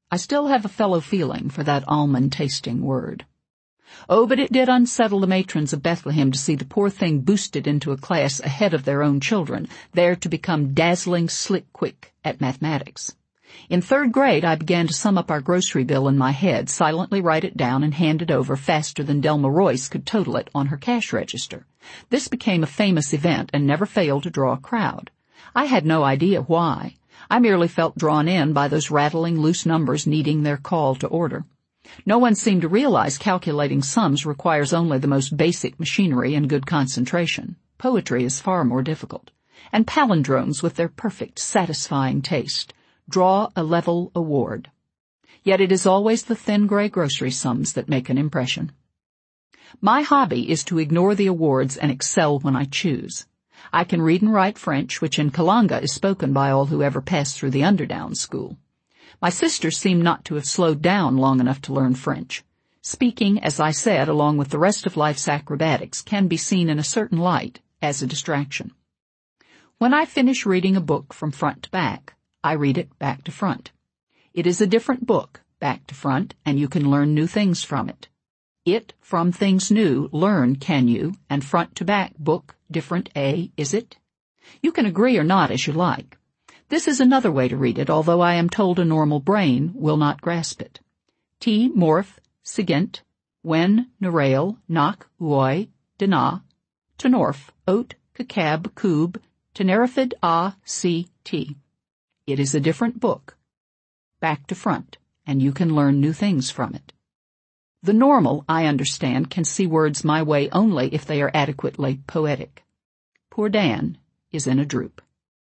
I still have a fellow feeling for that almond-tasting word. Oh, but it did unsettle the matrons of Bethlehem to see the poor thing boosted into a class ahead of their own children, there to become dazzling slick quick at mathematics. In 3rd grade, I began to sum up our grocery bill in my head, silently write it down, and hand it over faster than Delma Royce could total it on her cash register. This became a famous event and never failed to draw a crowd. I had no idea why. I merely felt drawn in by those rattling loose numbers needing their call to order. No one seemed to realize calculating sums requires only the most basic machinery and good concentration. Poetry is far more difficult. And palindromes, with their perfect, satisfying taste, draw a level award. Yet it is always the thin gray grocery sums that make an impression. My hobby is to ignore the awards and excel when I choose. I can read and write French, which in Kalanga is spoken by all who ever pass through the Underdown school. My sisters seem not to have slowed down long enough to learn French. Speaking, as I said, along with the rest of life's acrobatics, can be seen in a certain light as a distraction. When I finish reading a book from front to back, I read it back to front. It is a different book, back to front, and you can learn new things from it. It, from things new, learn, can you, and front to back, book, different, is it? You can agree or not as you like. This is another way to read it, although I am told a normal brain will not grasp it. T, morph, sigint, wen, narail, knock, uoi, dana, tenorf, oat, kakab, koob, tenerifid, c, It is a different book, back to front, and you can learn new things from it. The normal, I understand, can see words my way only if they are adequately poetic. Poor Dan is in a droop.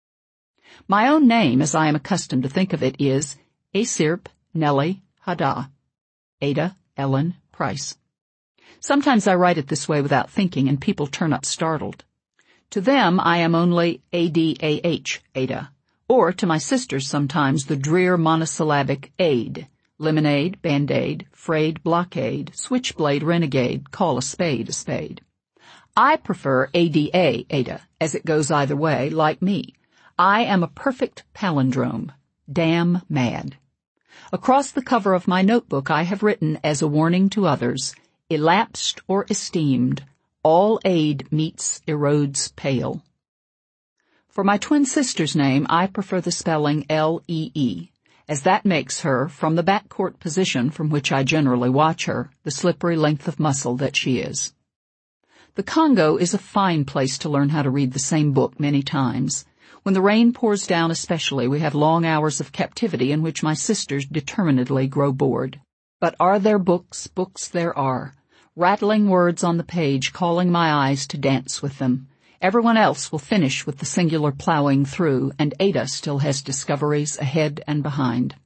My own name, as I am accustomed to think of it, is Asirp Nellie Hada, Ada Ellen Price. Sometimes I write it this way without thinking, and people turn up startled. To them, I am only A-D-A-H, Ada, or to my sisters sometimes the drear monosyllabic aid, lemonade, band-aid, frayed blockade, switchblade renegade, call a spade a spade. I prefer ADA, Ada, as it goes either way, like me. I am a perfect palindrome. Damn mad. Across the cover of my notebook I have written as a warning to others, elapsed or esteemed, all aid meets erodes pale. For my twin sister's name I prefer the spelling L-E-E, as that makes her, from the backcourt position from which I generally watch her, the slippery length of muscle that she is. The Congo is a fine place to learn how to read the same book many times. When the rain pours down especially, we have long hours of captivity in which my sisters determinedly grow bored. But are there books? Books there are. Rattling words on the page, calling my eyes to dance with them. Everyone else will finish with the singular plowing through, and Ada still has discoveries ahead and behind.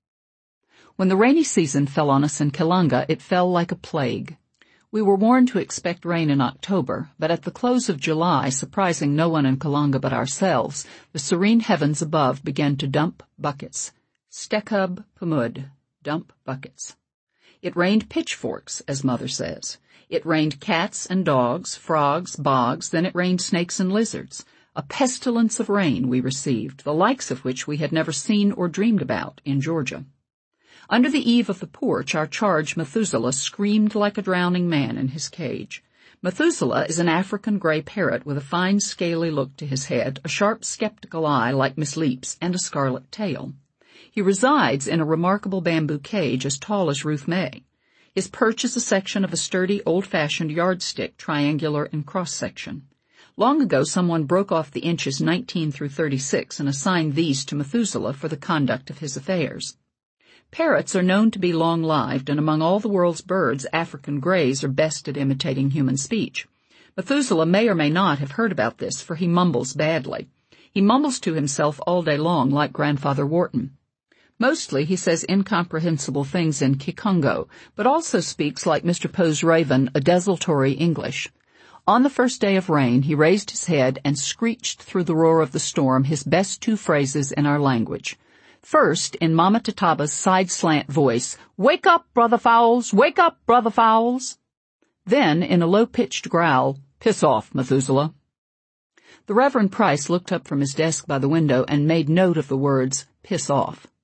When the rainy season fell on us in Kalanga, it fell like a plague. We were warned to expect rain in October, but at the close of July, surprising no one in Kalanga but ourselves, the serene heavens above began to dump buckets. Stekub pumud, dump buckets. It rained pitchforks, as Mother says. It rained cats and dogs, frogs, bogs, then it rained snakes and lizards. A pestilence of rain we received, the likes of which we had never seen or dreamed about in Georgia. Under the eave of the porch, our charge Methuselah screamed like a drowning man in his cage. Methuselah is an African gray parrot with a fine scaly look to his head, a sharp skeptical eye like Miss Leap's, and a scarlet tail. He resides in a remarkable bamboo cage as tall as Ruth May. His perch is a section of a sturdy, old-fashioned yardstick, triangular in cross-section. Long ago someone broke off the inches 19 through 36 and assigned these to Methuselah for the conduct of his affairs. Parrots are known to be long-lived, and among all the world's birds, African greys are best at imitating human speech. Methuselah may or may not have heard about this, for he mumbles badly. He mumbles to himself all day long, like Grandfather Wharton. Mostly he says incomprehensible things in Kikongo, but also speaks like Mr. Poe's raven, a desultory English. On the first day of rain, he raised his head and screeched through the roar of the storm his best 2 phrases in our language. First, in Mama Tataba's side-slant voice, "Wake up, Brother Fowls! Wake up, Brother Fowls!" Then, in a low-pitched growl, "Piss off, Methuselah." The Reverend Price looked up from his desk by the window and made note of the words, "piss off."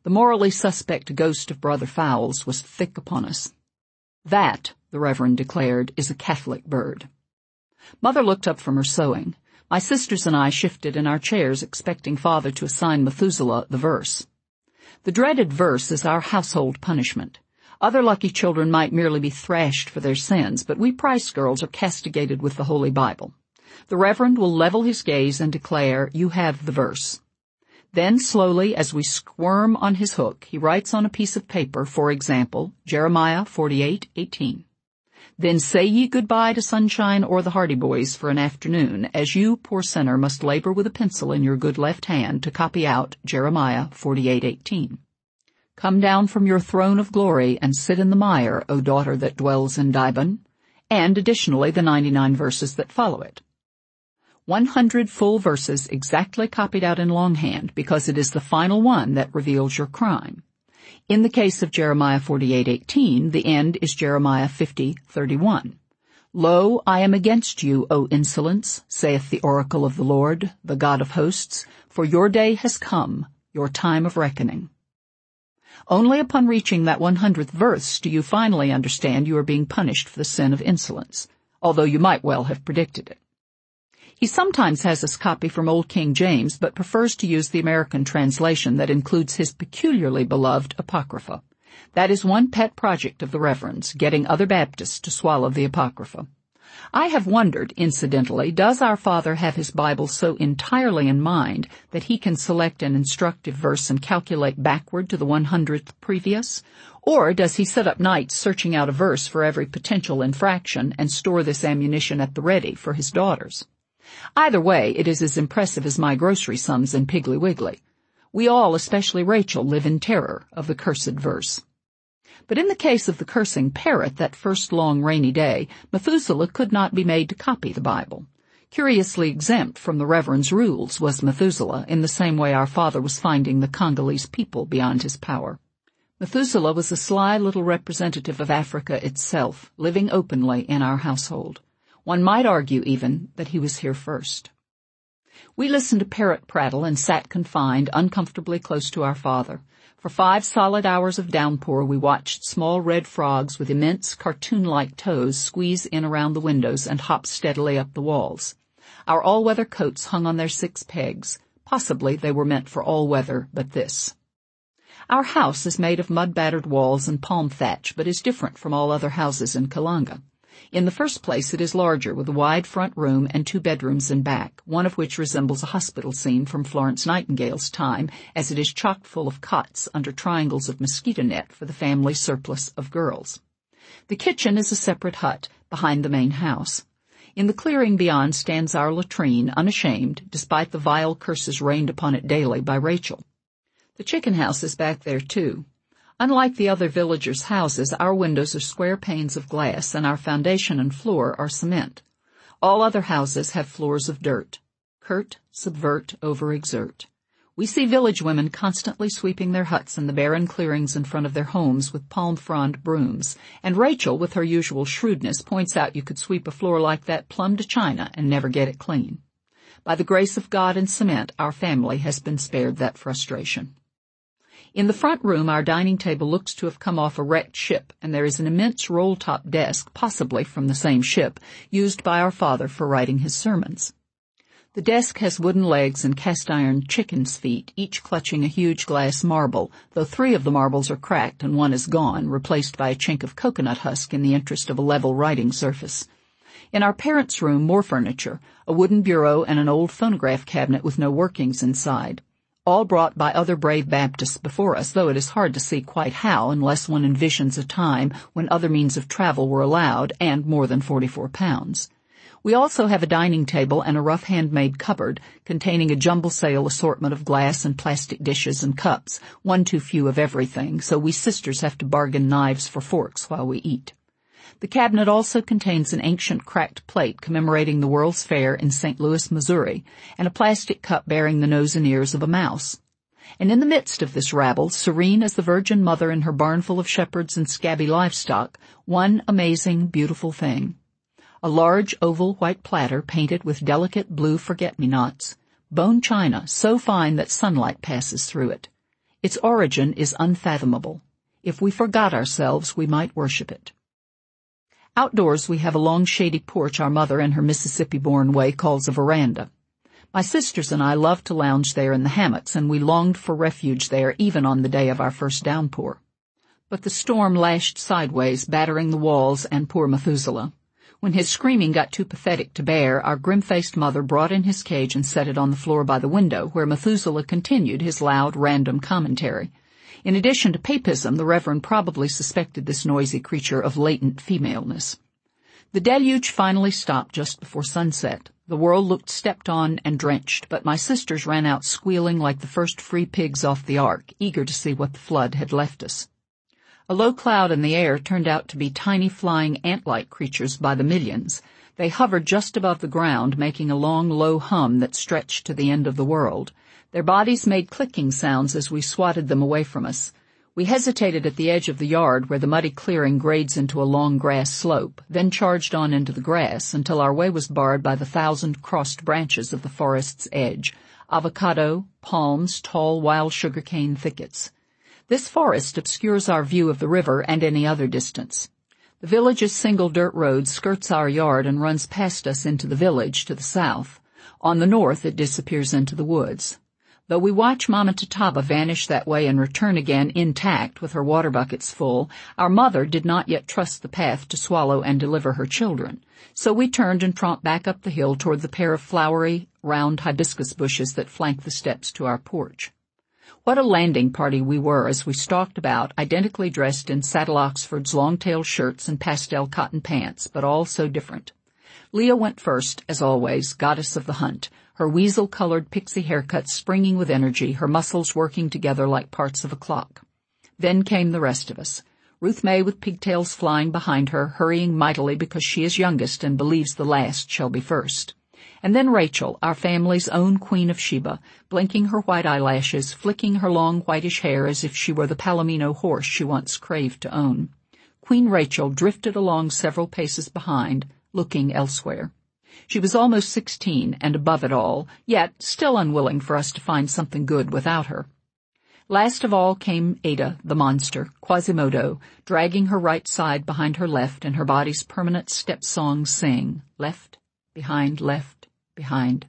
The morally suspect ghost of Brother Fowles was thick upon us. "That," the Reverend declared, "is a Catholic bird." Mother looked up from her sewing. My sisters and I shifted in our chairs, expecting Father to assign Methuselah the verse. The dreaded verse is our household punishment. Other lucky children might merely be thrashed for their sins, but we Price girls are castigated with the Holy Bible. The Reverend will level his gaze and declare, "You have the verse." Then slowly, as we squirm on his hook, he writes on a piece of paper, for example, Jeremiah 48:18. "Then say ye goodbye to sunshine or the Hardy Boys for an afternoon, as you, poor sinner, must labor with a pencil in your good left hand to copy out Jeremiah 48:18. Come down from your throne of glory and sit in the mire, O daughter that dwells in Dibon," and additionally the 99 verses that follow it. 100 full verses exactly copied out in longhand, because it is the final one that reveals your crime. In the case of Jeremiah 48:18, the end is Jeremiah 50:31. "Lo, I am against you, O insolence, saith the oracle of the Lord, the God of hosts, for your day has come, your time of reckoning." Only upon reaching that 100th verse do you finally understand you are being punished for the sin of insolence, although you might well have predicted it. He sometimes has us copy from Old King James, but prefers to use the American translation that includes his peculiarly beloved Apocrypha. That is one pet project of the Reverend's, getting other Baptists to swallow the Apocrypha. I have wondered, incidentally, does our Father have his Bible so entirely in mind that he can select an instructive verse and calculate backward to the 100th previous? Or does he sit up nights searching out a verse for every potential infraction and store this ammunition at the ready for his daughters? Either way, it is as impressive as my grocery sums in Piggly Wiggly. We all, especially Rachel, live in terror of the cursed verse. But in the case of the cursing parrot, that first long rainy day, Methuselah could not be made to copy the Bible. Curiously exempt from the Reverend's rules was Methuselah, in the same way our Father was finding the Congolese people beyond his power. Methuselah was a sly little representative of Africa itself, living openly in our household. One might argue, even, that he was here first. We listened to parrot prattle and sat confined, uncomfortably close to our Father. For 5 solid hours of downpour we watched small red frogs with immense cartoon-like toes squeeze in around the windows and hop steadily up the walls. Our all-weather coats hung on their 6 pegs. Possibly they were meant for all weather but this. Our house is made of mud-battered walls and palm thatch, but is different from all other houses in Kalanga. In the first place, it is larger, with a wide front room and 2 bedrooms in back, one of which resembles a hospital scene from Florence Nightingale's time, as it is chock full of cots under triangles of mosquito net for the family surplus of girls. The kitchen is a separate hut, behind the main house. In the clearing beyond stands our latrine, unashamed, despite the vile curses rained upon it daily by Rachel. The chicken house is back there, too. Unlike the other villagers' houses, our windows are square panes of glass, and our foundation and floor are cement. All other houses have floors of dirt. Curt, subvert, overexert. We see village women constantly sweeping their huts in the barren clearings in front of their homes with palm-frond brooms, and Rachel, with her usual shrewdness, points out you could sweep a floor like that plumb to China and never get it clean. By the grace of God and cement, our family has been spared that frustration. In the front room, our dining table looks to have come off a wrecked ship, and there is an immense roll-top desk, possibly from the same ship, used by our Father for writing his sermons. The desk has wooden legs and cast-iron chicken's feet, each clutching a huge glass marble, though 3 of the marbles are cracked and 1 is gone, replaced by a chink of coconut husk in the interest of a level writing surface. In our parents' room, more furniture, a wooden bureau and an old phonograph cabinet with no workings inside. All brought by other brave Baptists before us, though it is hard to see quite how unless one envisions a time when other means of travel were allowed and more than 44 pounds. We also have a dining table and a rough handmade cupboard containing a jumble-sale assortment of glass and plastic dishes and cups, one too few of everything, so we sisters have to bargain knives for forks while we eat. The cabinet also contains an ancient cracked plate commemorating the World's Fair in St. Louis, Missouri, and a plastic cup bearing the nose and ears of a mouse. And in the midst of this rabble, serene as the Virgin Mother in her barnful of shepherds and scabby livestock, one amazing, beautiful thing. A large oval white platter painted with delicate blue forget-me-nots, bone china so fine that sunlight passes through it. Its origin is unfathomable. If we forgot ourselves, we might worship it. Outdoors, we have a long shady porch our mother in her Mississippi-born way calls a veranda. My sisters and I loved to lounge there in the hammocks, and we longed for refuge there even on the day of our first downpour. But the storm lashed sideways, battering the walls and poor Methuselah. When his screaming got too pathetic to bear, our grim-faced mother brought in his cage and set it on the floor by the window, where Methuselah continued his loud, random commentary. In addition to papism, the Reverend probably suspected this noisy creature of latent femaleness. The deluge finally stopped just before sunset. The world looked stepped on and drenched, but my sisters ran out squealing like the first free pigs off the ark, eager to see what the flood had left us. A low cloud in the air turned out to be tiny flying ant-like creatures by the millions. They hovered just above the ground, making a long, low hum that stretched to the end of the world. Their bodies made clicking sounds as we swatted them away from us. We hesitated at the edge of the yard where the muddy clearing grades into a long grass slope, then charged on into the grass until our way was barred by the 1,000 crossed branches of the forest's edge, avocado, palms, tall wild sugarcane thickets. This forest obscures our view of the river and any other distance. The village's single dirt road skirts our yard and runs past us into the village to the south. On the north, it disappears into the woods. Though we watch Mama Tataba vanish that way and return again intact with her water buckets full, our mother did not yet trust the path to swallow and deliver her children. So we turned and tromped back up the hill toward the pair of flowery, round hibiscus bushes that flanked the steps to our porch. What a landing party we were as we stalked about, identically dressed in Saddle Oxford's long-tailed shirts and pastel cotton pants, but all so different. Leah went first, as always, goddess of the hunt, her weasel-colored pixie haircut springing with energy, her muscles working together like parts of a clock. Then came the rest of us. Ruth May with pigtails flying behind her, hurrying mightily because she is youngest and believes the last shall be first. And then Rachel, our family's own Queen of Sheba, blinking her white eyelashes, flicking her long whitish hair as if she were the Palomino horse she once craved to own. Queen Rachel drifted along several paces behind, looking elsewhere. She was almost 16 and above it all, yet still unwilling for us to find something good without her. Last of all came Ada, the monster, Quasimodo, dragging her right side behind her left and her body's permanent step song sing, left, behind, behind.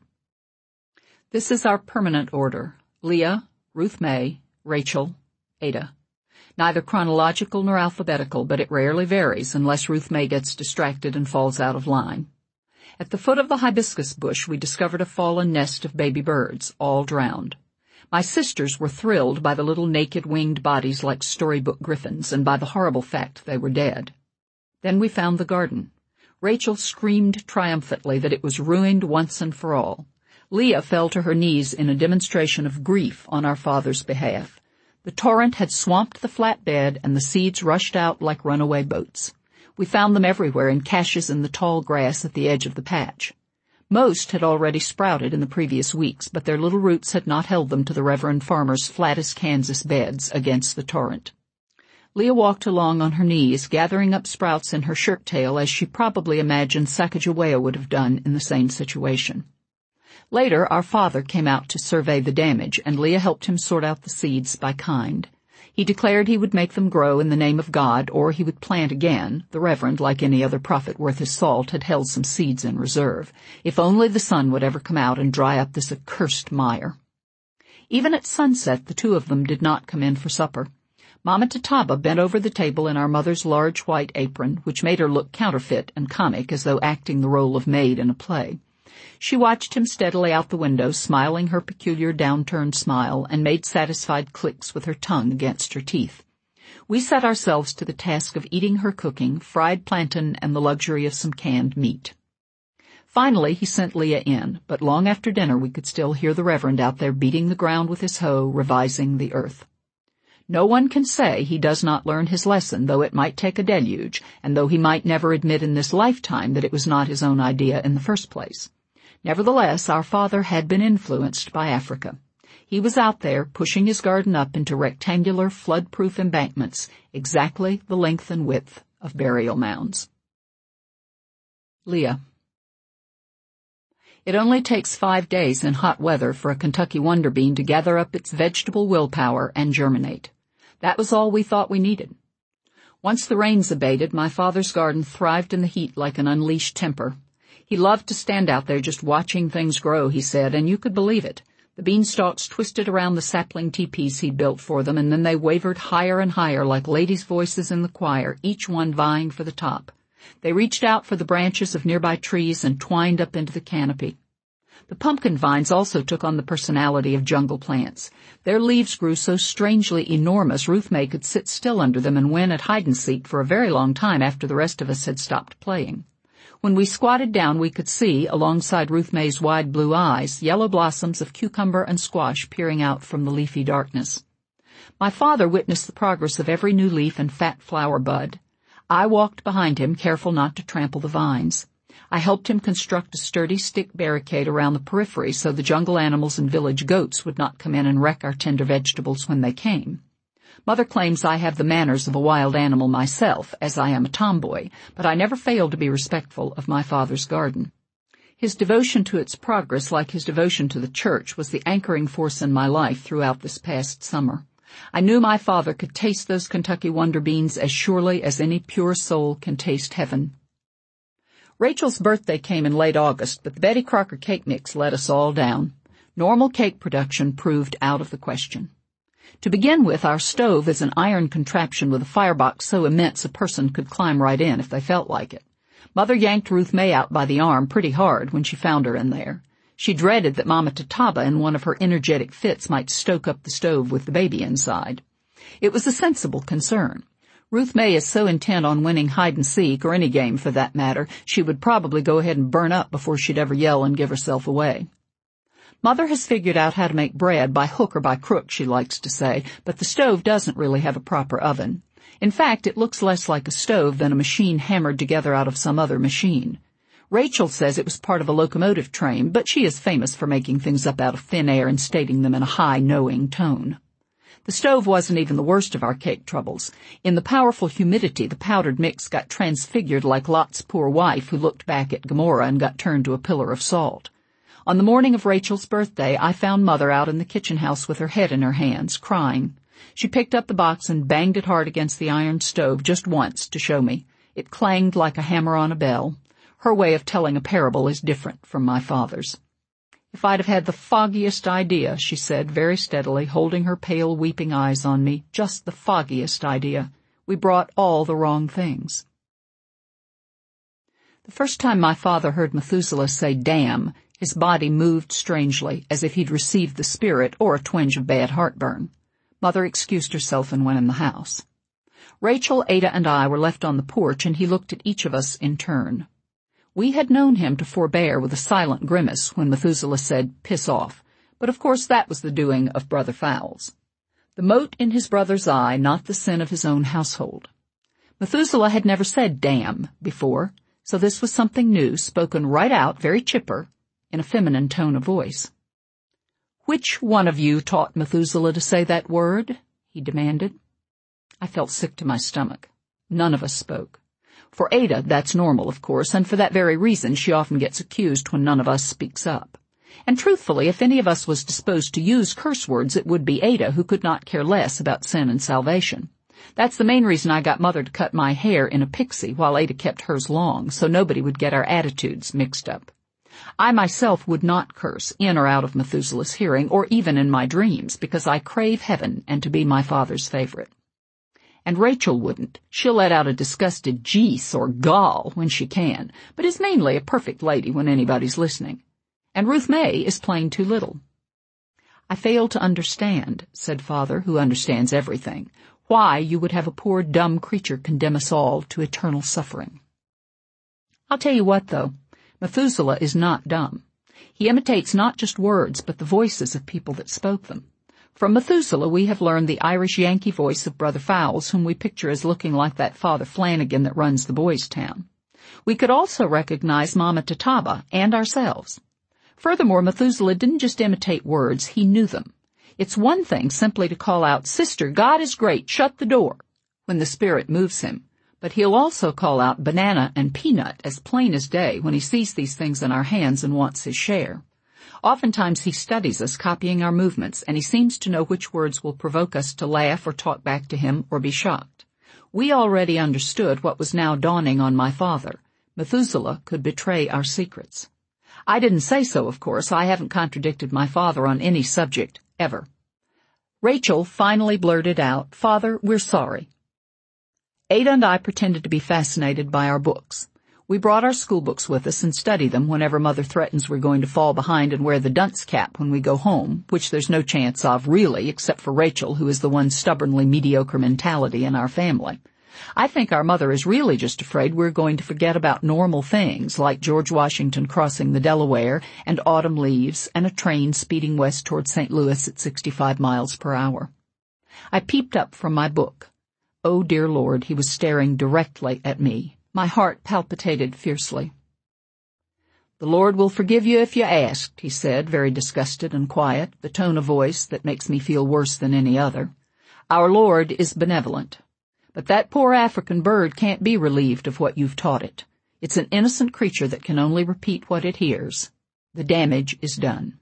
This is our permanent order: Leah, Ruth May, Rachel, Ada. Neither chronological nor alphabetical, but it rarely varies unless Ruth May gets distracted and falls out of line. At the foot of the hibiscus bush we discovered a fallen nest of baby birds, all drowned. My sisters were thrilled by the little naked winged bodies like storybook griffins and by the horrible fact they were dead. Then we found the garden. Rachel screamed triumphantly that it was ruined once and for all. Leah fell to her knees in a demonstration of grief on our father's behalf. The torrent had swamped the flat bed and the seeds rushed out like runaway boats. We found them everywhere in caches in the tall grass at the edge of the patch. Most had already sprouted in the previous weeks, but their little roots had not held them to the Reverend Farmer's flattest Kansas beds against the torrent. Leah walked along on her knees, gathering up sprouts in her shirt tail as she probably imagined Sacagawea would have done in the same situation. Later, our father came out to survey the damage, and Leah helped him sort out the seeds by kind. He declared he would make them grow in the name of God, or he would plant again. The Reverend, like any other prophet worth his salt, had held some seeds in reserve. If only the sun would ever come out and dry up this accursed mire. Even at sunset, the two of them did not come in for supper. Mama Tataba bent over the table in our mother's large white apron, which made her look counterfeit and comic as though acting the role of maid in a play. She watched him steadily out the window, smiling her peculiar downturned smile, and made satisfied clicks with her tongue against her teeth. We set ourselves to the task of eating her cooking, fried plantain, and the luxury of some canned meat. Finally, he sent Leah in, but long after dinner we could still hear the Reverend out there beating the ground with his hoe, revising the earth. No one can say he does not learn his lesson, though it might take a deluge, and though he might never admit in this lifetime that it was not his own idea in the first place. Nevertheless, our father had been influenced by Africa. He was out there, pushing his garden up into rectangular, flood-proof embankments, exactly the length and width of burial mounds. Leah. It only takes 5 days in hot weather for a Kentucky wonder bean to gather up its vegetable willpower and germinate. That was all we thought we needed. Once the rains abated, my father's garden thrived in the heat like an unleashed temper. He loved to stand out there just watching things grow, he said, and you could believe it. The beanstalks twisted around the sapling teepees he'd built for them, and then they wavered higher and higher like ladies' voices in the choir, each one vying for the top. They reached out for the branches of nearby trees and twined up into the canopy. The pumpkin vines also took on the personality of jungle plants. Their leaves grew so strangely enormous Ruth May could sit still under them and win at hide-and-seek for a very long time after the rest of us had stopped playing. When we squatted down, we could see, alongside Ruth May's wide blue eyes, yellow blossoms of cucumber and squash peering out from the leafy darkness. My father witnessed the progress of every new leaf and fat flower bud. I walked behind him, careful not to trample the vines. I helped him construct a sturdy stick barricade around the periphery so the jungle animals and village goats would not come in and wreck our tender vegetables when they came. Mother claims I have the manners of a wild animal myself, as I am a tomboy, but I never failed to be respectful of my father's garden. His devotion to its progress, like his devotion to the church, was the anchoring force in my life throughout this past summer. I knew my father could taste those Kentucky wonder beans as surely as any pure soul can taste heaven. Rachel's birthday came in late August, but the Betty Crocker cake mix let us all down. Normal cake production proved out of the question. To begin with, our stove is an iron contraption with a firebox so immense a person could climb right in if they felt like it. Mother yanked Ruth May out by the arm pretty hard when she found her in there. She dreaded that Mama Tataba in one of her energetic fits might stoke up the stove with the baby inside. It was a sensible concern. Ruth May is so intent on winning hide-and-seek, or any game for that matter, she would probably go ahead and burn up before she'd ever yell and give herself away. Mother has figured out how to make bread by hook or by crook, she likes to say, but the stove doesn't really have a proper oven. In fact, it looks less like a stove than a machine hammered together out of some other machine. Rachel says it was part of a locomotive train, but she is famous for making things up out of thin air and stating them in a high, knowing tone. The stove wasn't even the worst of our cake troubles. In the powerful humidity, the powdered mix got transfigured like Lot's poor wife who looked back at Gomorrah and got turned to a pillar of salt. On the morning of Rachel's birthday, I found Mother out in the kitchen house with her head in her hands, crying. She picked up the box and banged it hard against the iron stove just once to show me. It clanged like a hammer on a bell. Her way of telling a parable is different from my father's. If I'd have had the foggiest idea, she said very steadily, holding her pale, weeping eyes on me, just the foggiest idea. We brought all the wrong things. The first time my father heard Methuselah say damn, his body moved strangely, as if he'd received the spirit or a twinge of bad heartburn. Mother excused herself and went in the house. Rachel, Ada, and I were left on the porch, and he looked at each of us in turn. We had known him to forbear with a silent grimace when Methuselah said, "Piss off," but of course that was the doing of Brother Fowles. The mote in his brother's eye, not the sin of his own household. Methuselah had never said damn before, so this was something new, spoken right out, very chipper, in a feminine tone of voice. "Which one of you taught Methuselah to say that word?" he demanded. I felt sick to my stomach. None of us spoke. For Ada, that's normal, of course, and for that very reason she often gets accused when none of us speaks up. And truthfully, if any of us was disposed to use curse words, it would be Ada, who could not care less about sin and salvation. That's the main reason I got Mother to cut my hair in a pixie while Ada kept hers long, so nobody would get our attitudes mixed up. I myself would not curse, in or out of Methuselah's hearing, or even in my dreams, because I crave heaven and to be my father's favorite. And Rachel wouldn't. She'll let out a disgusted jeez or gall when she can, but is mainly a perfect lady when anybody's listening. And Ruth May is playing too little. "I fail to understand," said Father, who understands everything, "why you would have a poor dumb creature condemn us all to eternal suffering." I'll tell you what, though. Methuselah is not dumb. He imitates not just words, but the voices of people that spoke them. From Methuselah we have learned the Irish Yankee voice of Brother Fowles, whom we picture as looking like that Father Flanagan that runs the boys' town. We could also recognize Mama Tataba and ourselves. Furthermore, Methuselah didn't just imitate words, he knew them. It's one thing simply to call out, "Sister, God is great, shut the door," when the Spirit moves him. But he'll also call out banana and peanut as plain as day when he sees these things in our hands and wants his share. Oftentimes he studies us, copying our movements, and he seems to know which words will provoke us to laugh or talk back to him or be shocked. We already understood what was now dawning on my father. Methuselah could betray our secrets. I didn't say so, of course. I haven't contradicted my father on any subject, ever. Rachel finally blurted out, "Father, we're sorry." Ada and I pretended to be fascinated by our books. We brought our school books with us and study them whenever Mother threatens we're going to fall behind and wear the dunce cap when we go home, which there's no chance of, really, except for Rachel, who is the one stubbornly mediocre mentality in our family. I think our mother is really just afraid we're going to forget about normal things like George Washington crossing the Delaware and autumn leaves and a train speeding west toward St. Louis at 65 miles per hour. I peeped up from my book. Oh, dear Lord, he was staring directly at me. My heart palpitated fiercely. "The Lord will forgive you if you asked," he said, very disgusted and quiet, the tone of voice that makes me feel worse than any other. "Our Lord is benevolent. But that poor African bird can't be relieved of what you've taught it. It's an innocent creature that can only repeat what it hears. The damage is done."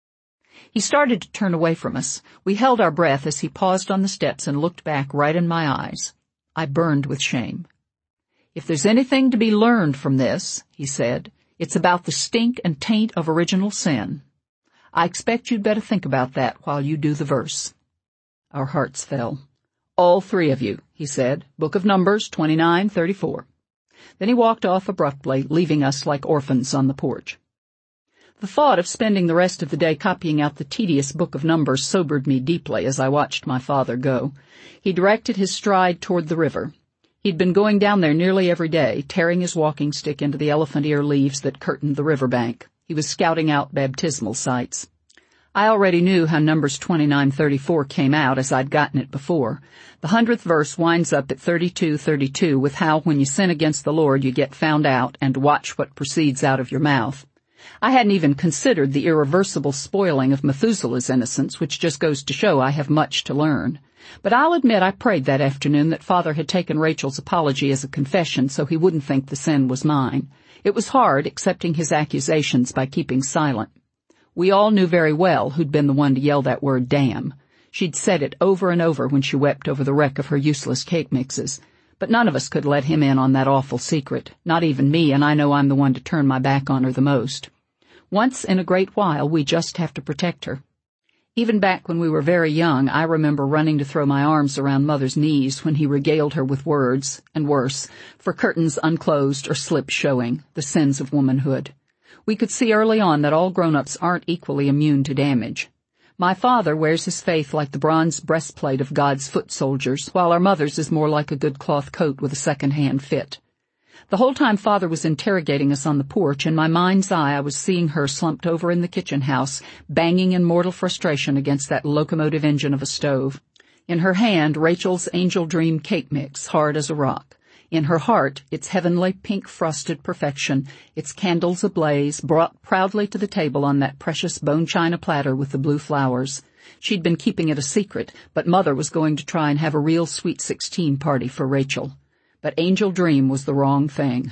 He started to turn away from us. We held our breath as he paused on the steps and looked back right in my eyes. I burned with shame. "If there's anything to be learned from this," he said, "it's about the stink and taint of original sin. I expect you'd better think about that while you do the verse." Our hearts fell. "All three of you," he said, "Book of Numbers 29:34. Then he walked off abruptly, leaving us like orphans on the porch. The thought of spending the rest of the day copying out the tedious Book of Numbers sobered me deeply as I watched my father go. He directed his stride toward the river. He'd been going down there nearly every day, tearing his walking stick into the elephant ear leaves that curtained the river bank. He was scouting out baptismal sites. I already knew how Numbers 29:34 came out, as I'd gotten it before. The 100th verse winds up at 32:32 with how when you sin against the Lord you get found out and watch what proceeds out of your mouth. I hadn't even considered the irreversible spoiling of Methuselah's innocence, which just goes to show I have much to learn. But I'll admit I prayed that afternoon that Father had taken Rachel's apology as a confession so he wouldn't think the sin was mine. It was hard accepting his accusations by keeping silent. We all knew very well who'd been the one to yell that word damn. She'd said it over and over when she wept over the wreck of her useless cake mixes. But none of us could let him in on that awful secret, not even me, and I know I'm the one to turn my back on her the most. Once in a great while, we just have to protect her. Even back when we were very young, I remember running to throw my arms around Mother's knees when he regaled her with words, and worse, for curtains unclosed or slips showing, the sins of womanhood. We could see early on that all grown-ups aren't equally immune to damage. My father wears his faith like the bronze breastplate of God's foot soldiers, while our mother's is more like a good cloth coat with a second-hand fit. The whole time Father was interrogating us on the porch, in my mind's eye I was seeing her slumped over in the kitchen house, banging in mortal frustration against that locomotive engine of a stove. In her hand, Rachel's Angel Dream cake mix, hard as a rock. In her heart, its heavenly pink-frosted perfection, its candles ablaze, brought proudly to the table on that precious bone china platter with the blue flowers. She'd been keeping it a secret, but Mother was going to try and have a real Sweet 16 party for Rachel. But Angel Dream was the wrong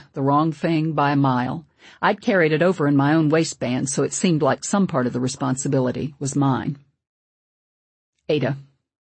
thing by a mile. I'd carried it over in my own waistband, so it seemed like some part of the responsibility was mine. Ada.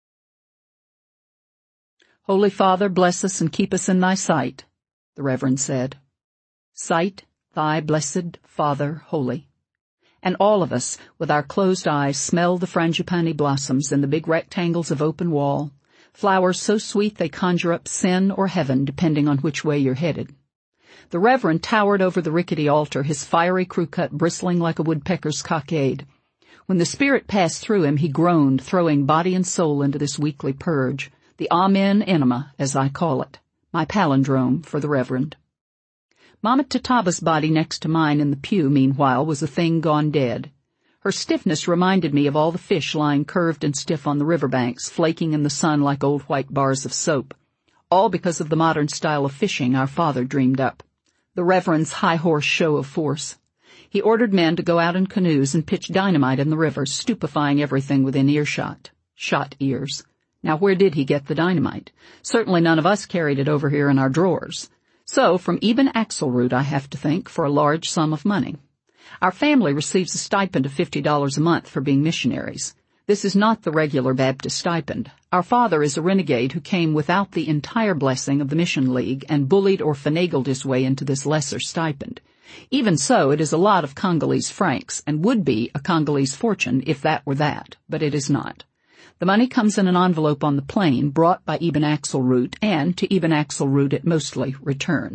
Holy Father, bless us and keep us in thy sight, the Reverend said. Sight, thy blessed Father holy. And all of us, with our closed eyes, smelled the frangipani blossoms in the big rectangles of open wall, flowers so sweet they conjure up sin or heaven depending on which way you're headed. The Reverend towered over the rickety altar, his fiery crew cut bristling like a woodpecker's cockade. When the Spirit passed through him, he groaned, throwing body and soul into this weekly purge, the Amen Enema, as I call it, my palindrome for the Reverend. Mama Tataba's body next to mine in the pew, meanwhile, was a thing gone dead. Her stiffness reminded me of all the fish lying curved and stiff on the riverbanks, flaking in the sun like old white bars of soap, all because of the modern style of fishing our father dreamed up. The Reverend's high-horse show of force. He ordered men to go out in canoes and pitch dynamite in the river, stupefying everything within earshot. Shot ears. Now, where did he get the dynamite? Certainly none of us carried it over here in our drawers. So, from Ibn Axelrod, I have to think, for a large sum of money. Our family receives a stipend of $50 a month for being missionaries. This is not the regular Baptist stipend. Our father is a renegade who came without the entire blessing of the Mission League and bullied or finagled his way into this lesser stipend. Even so, it is a lot of Congolese francs and would be a Congolese fortune if that were that, but it is not. The money comes in an envelope on the plane brought by Ibn Axelrod, and to Ibn Axelrod it mostly returns.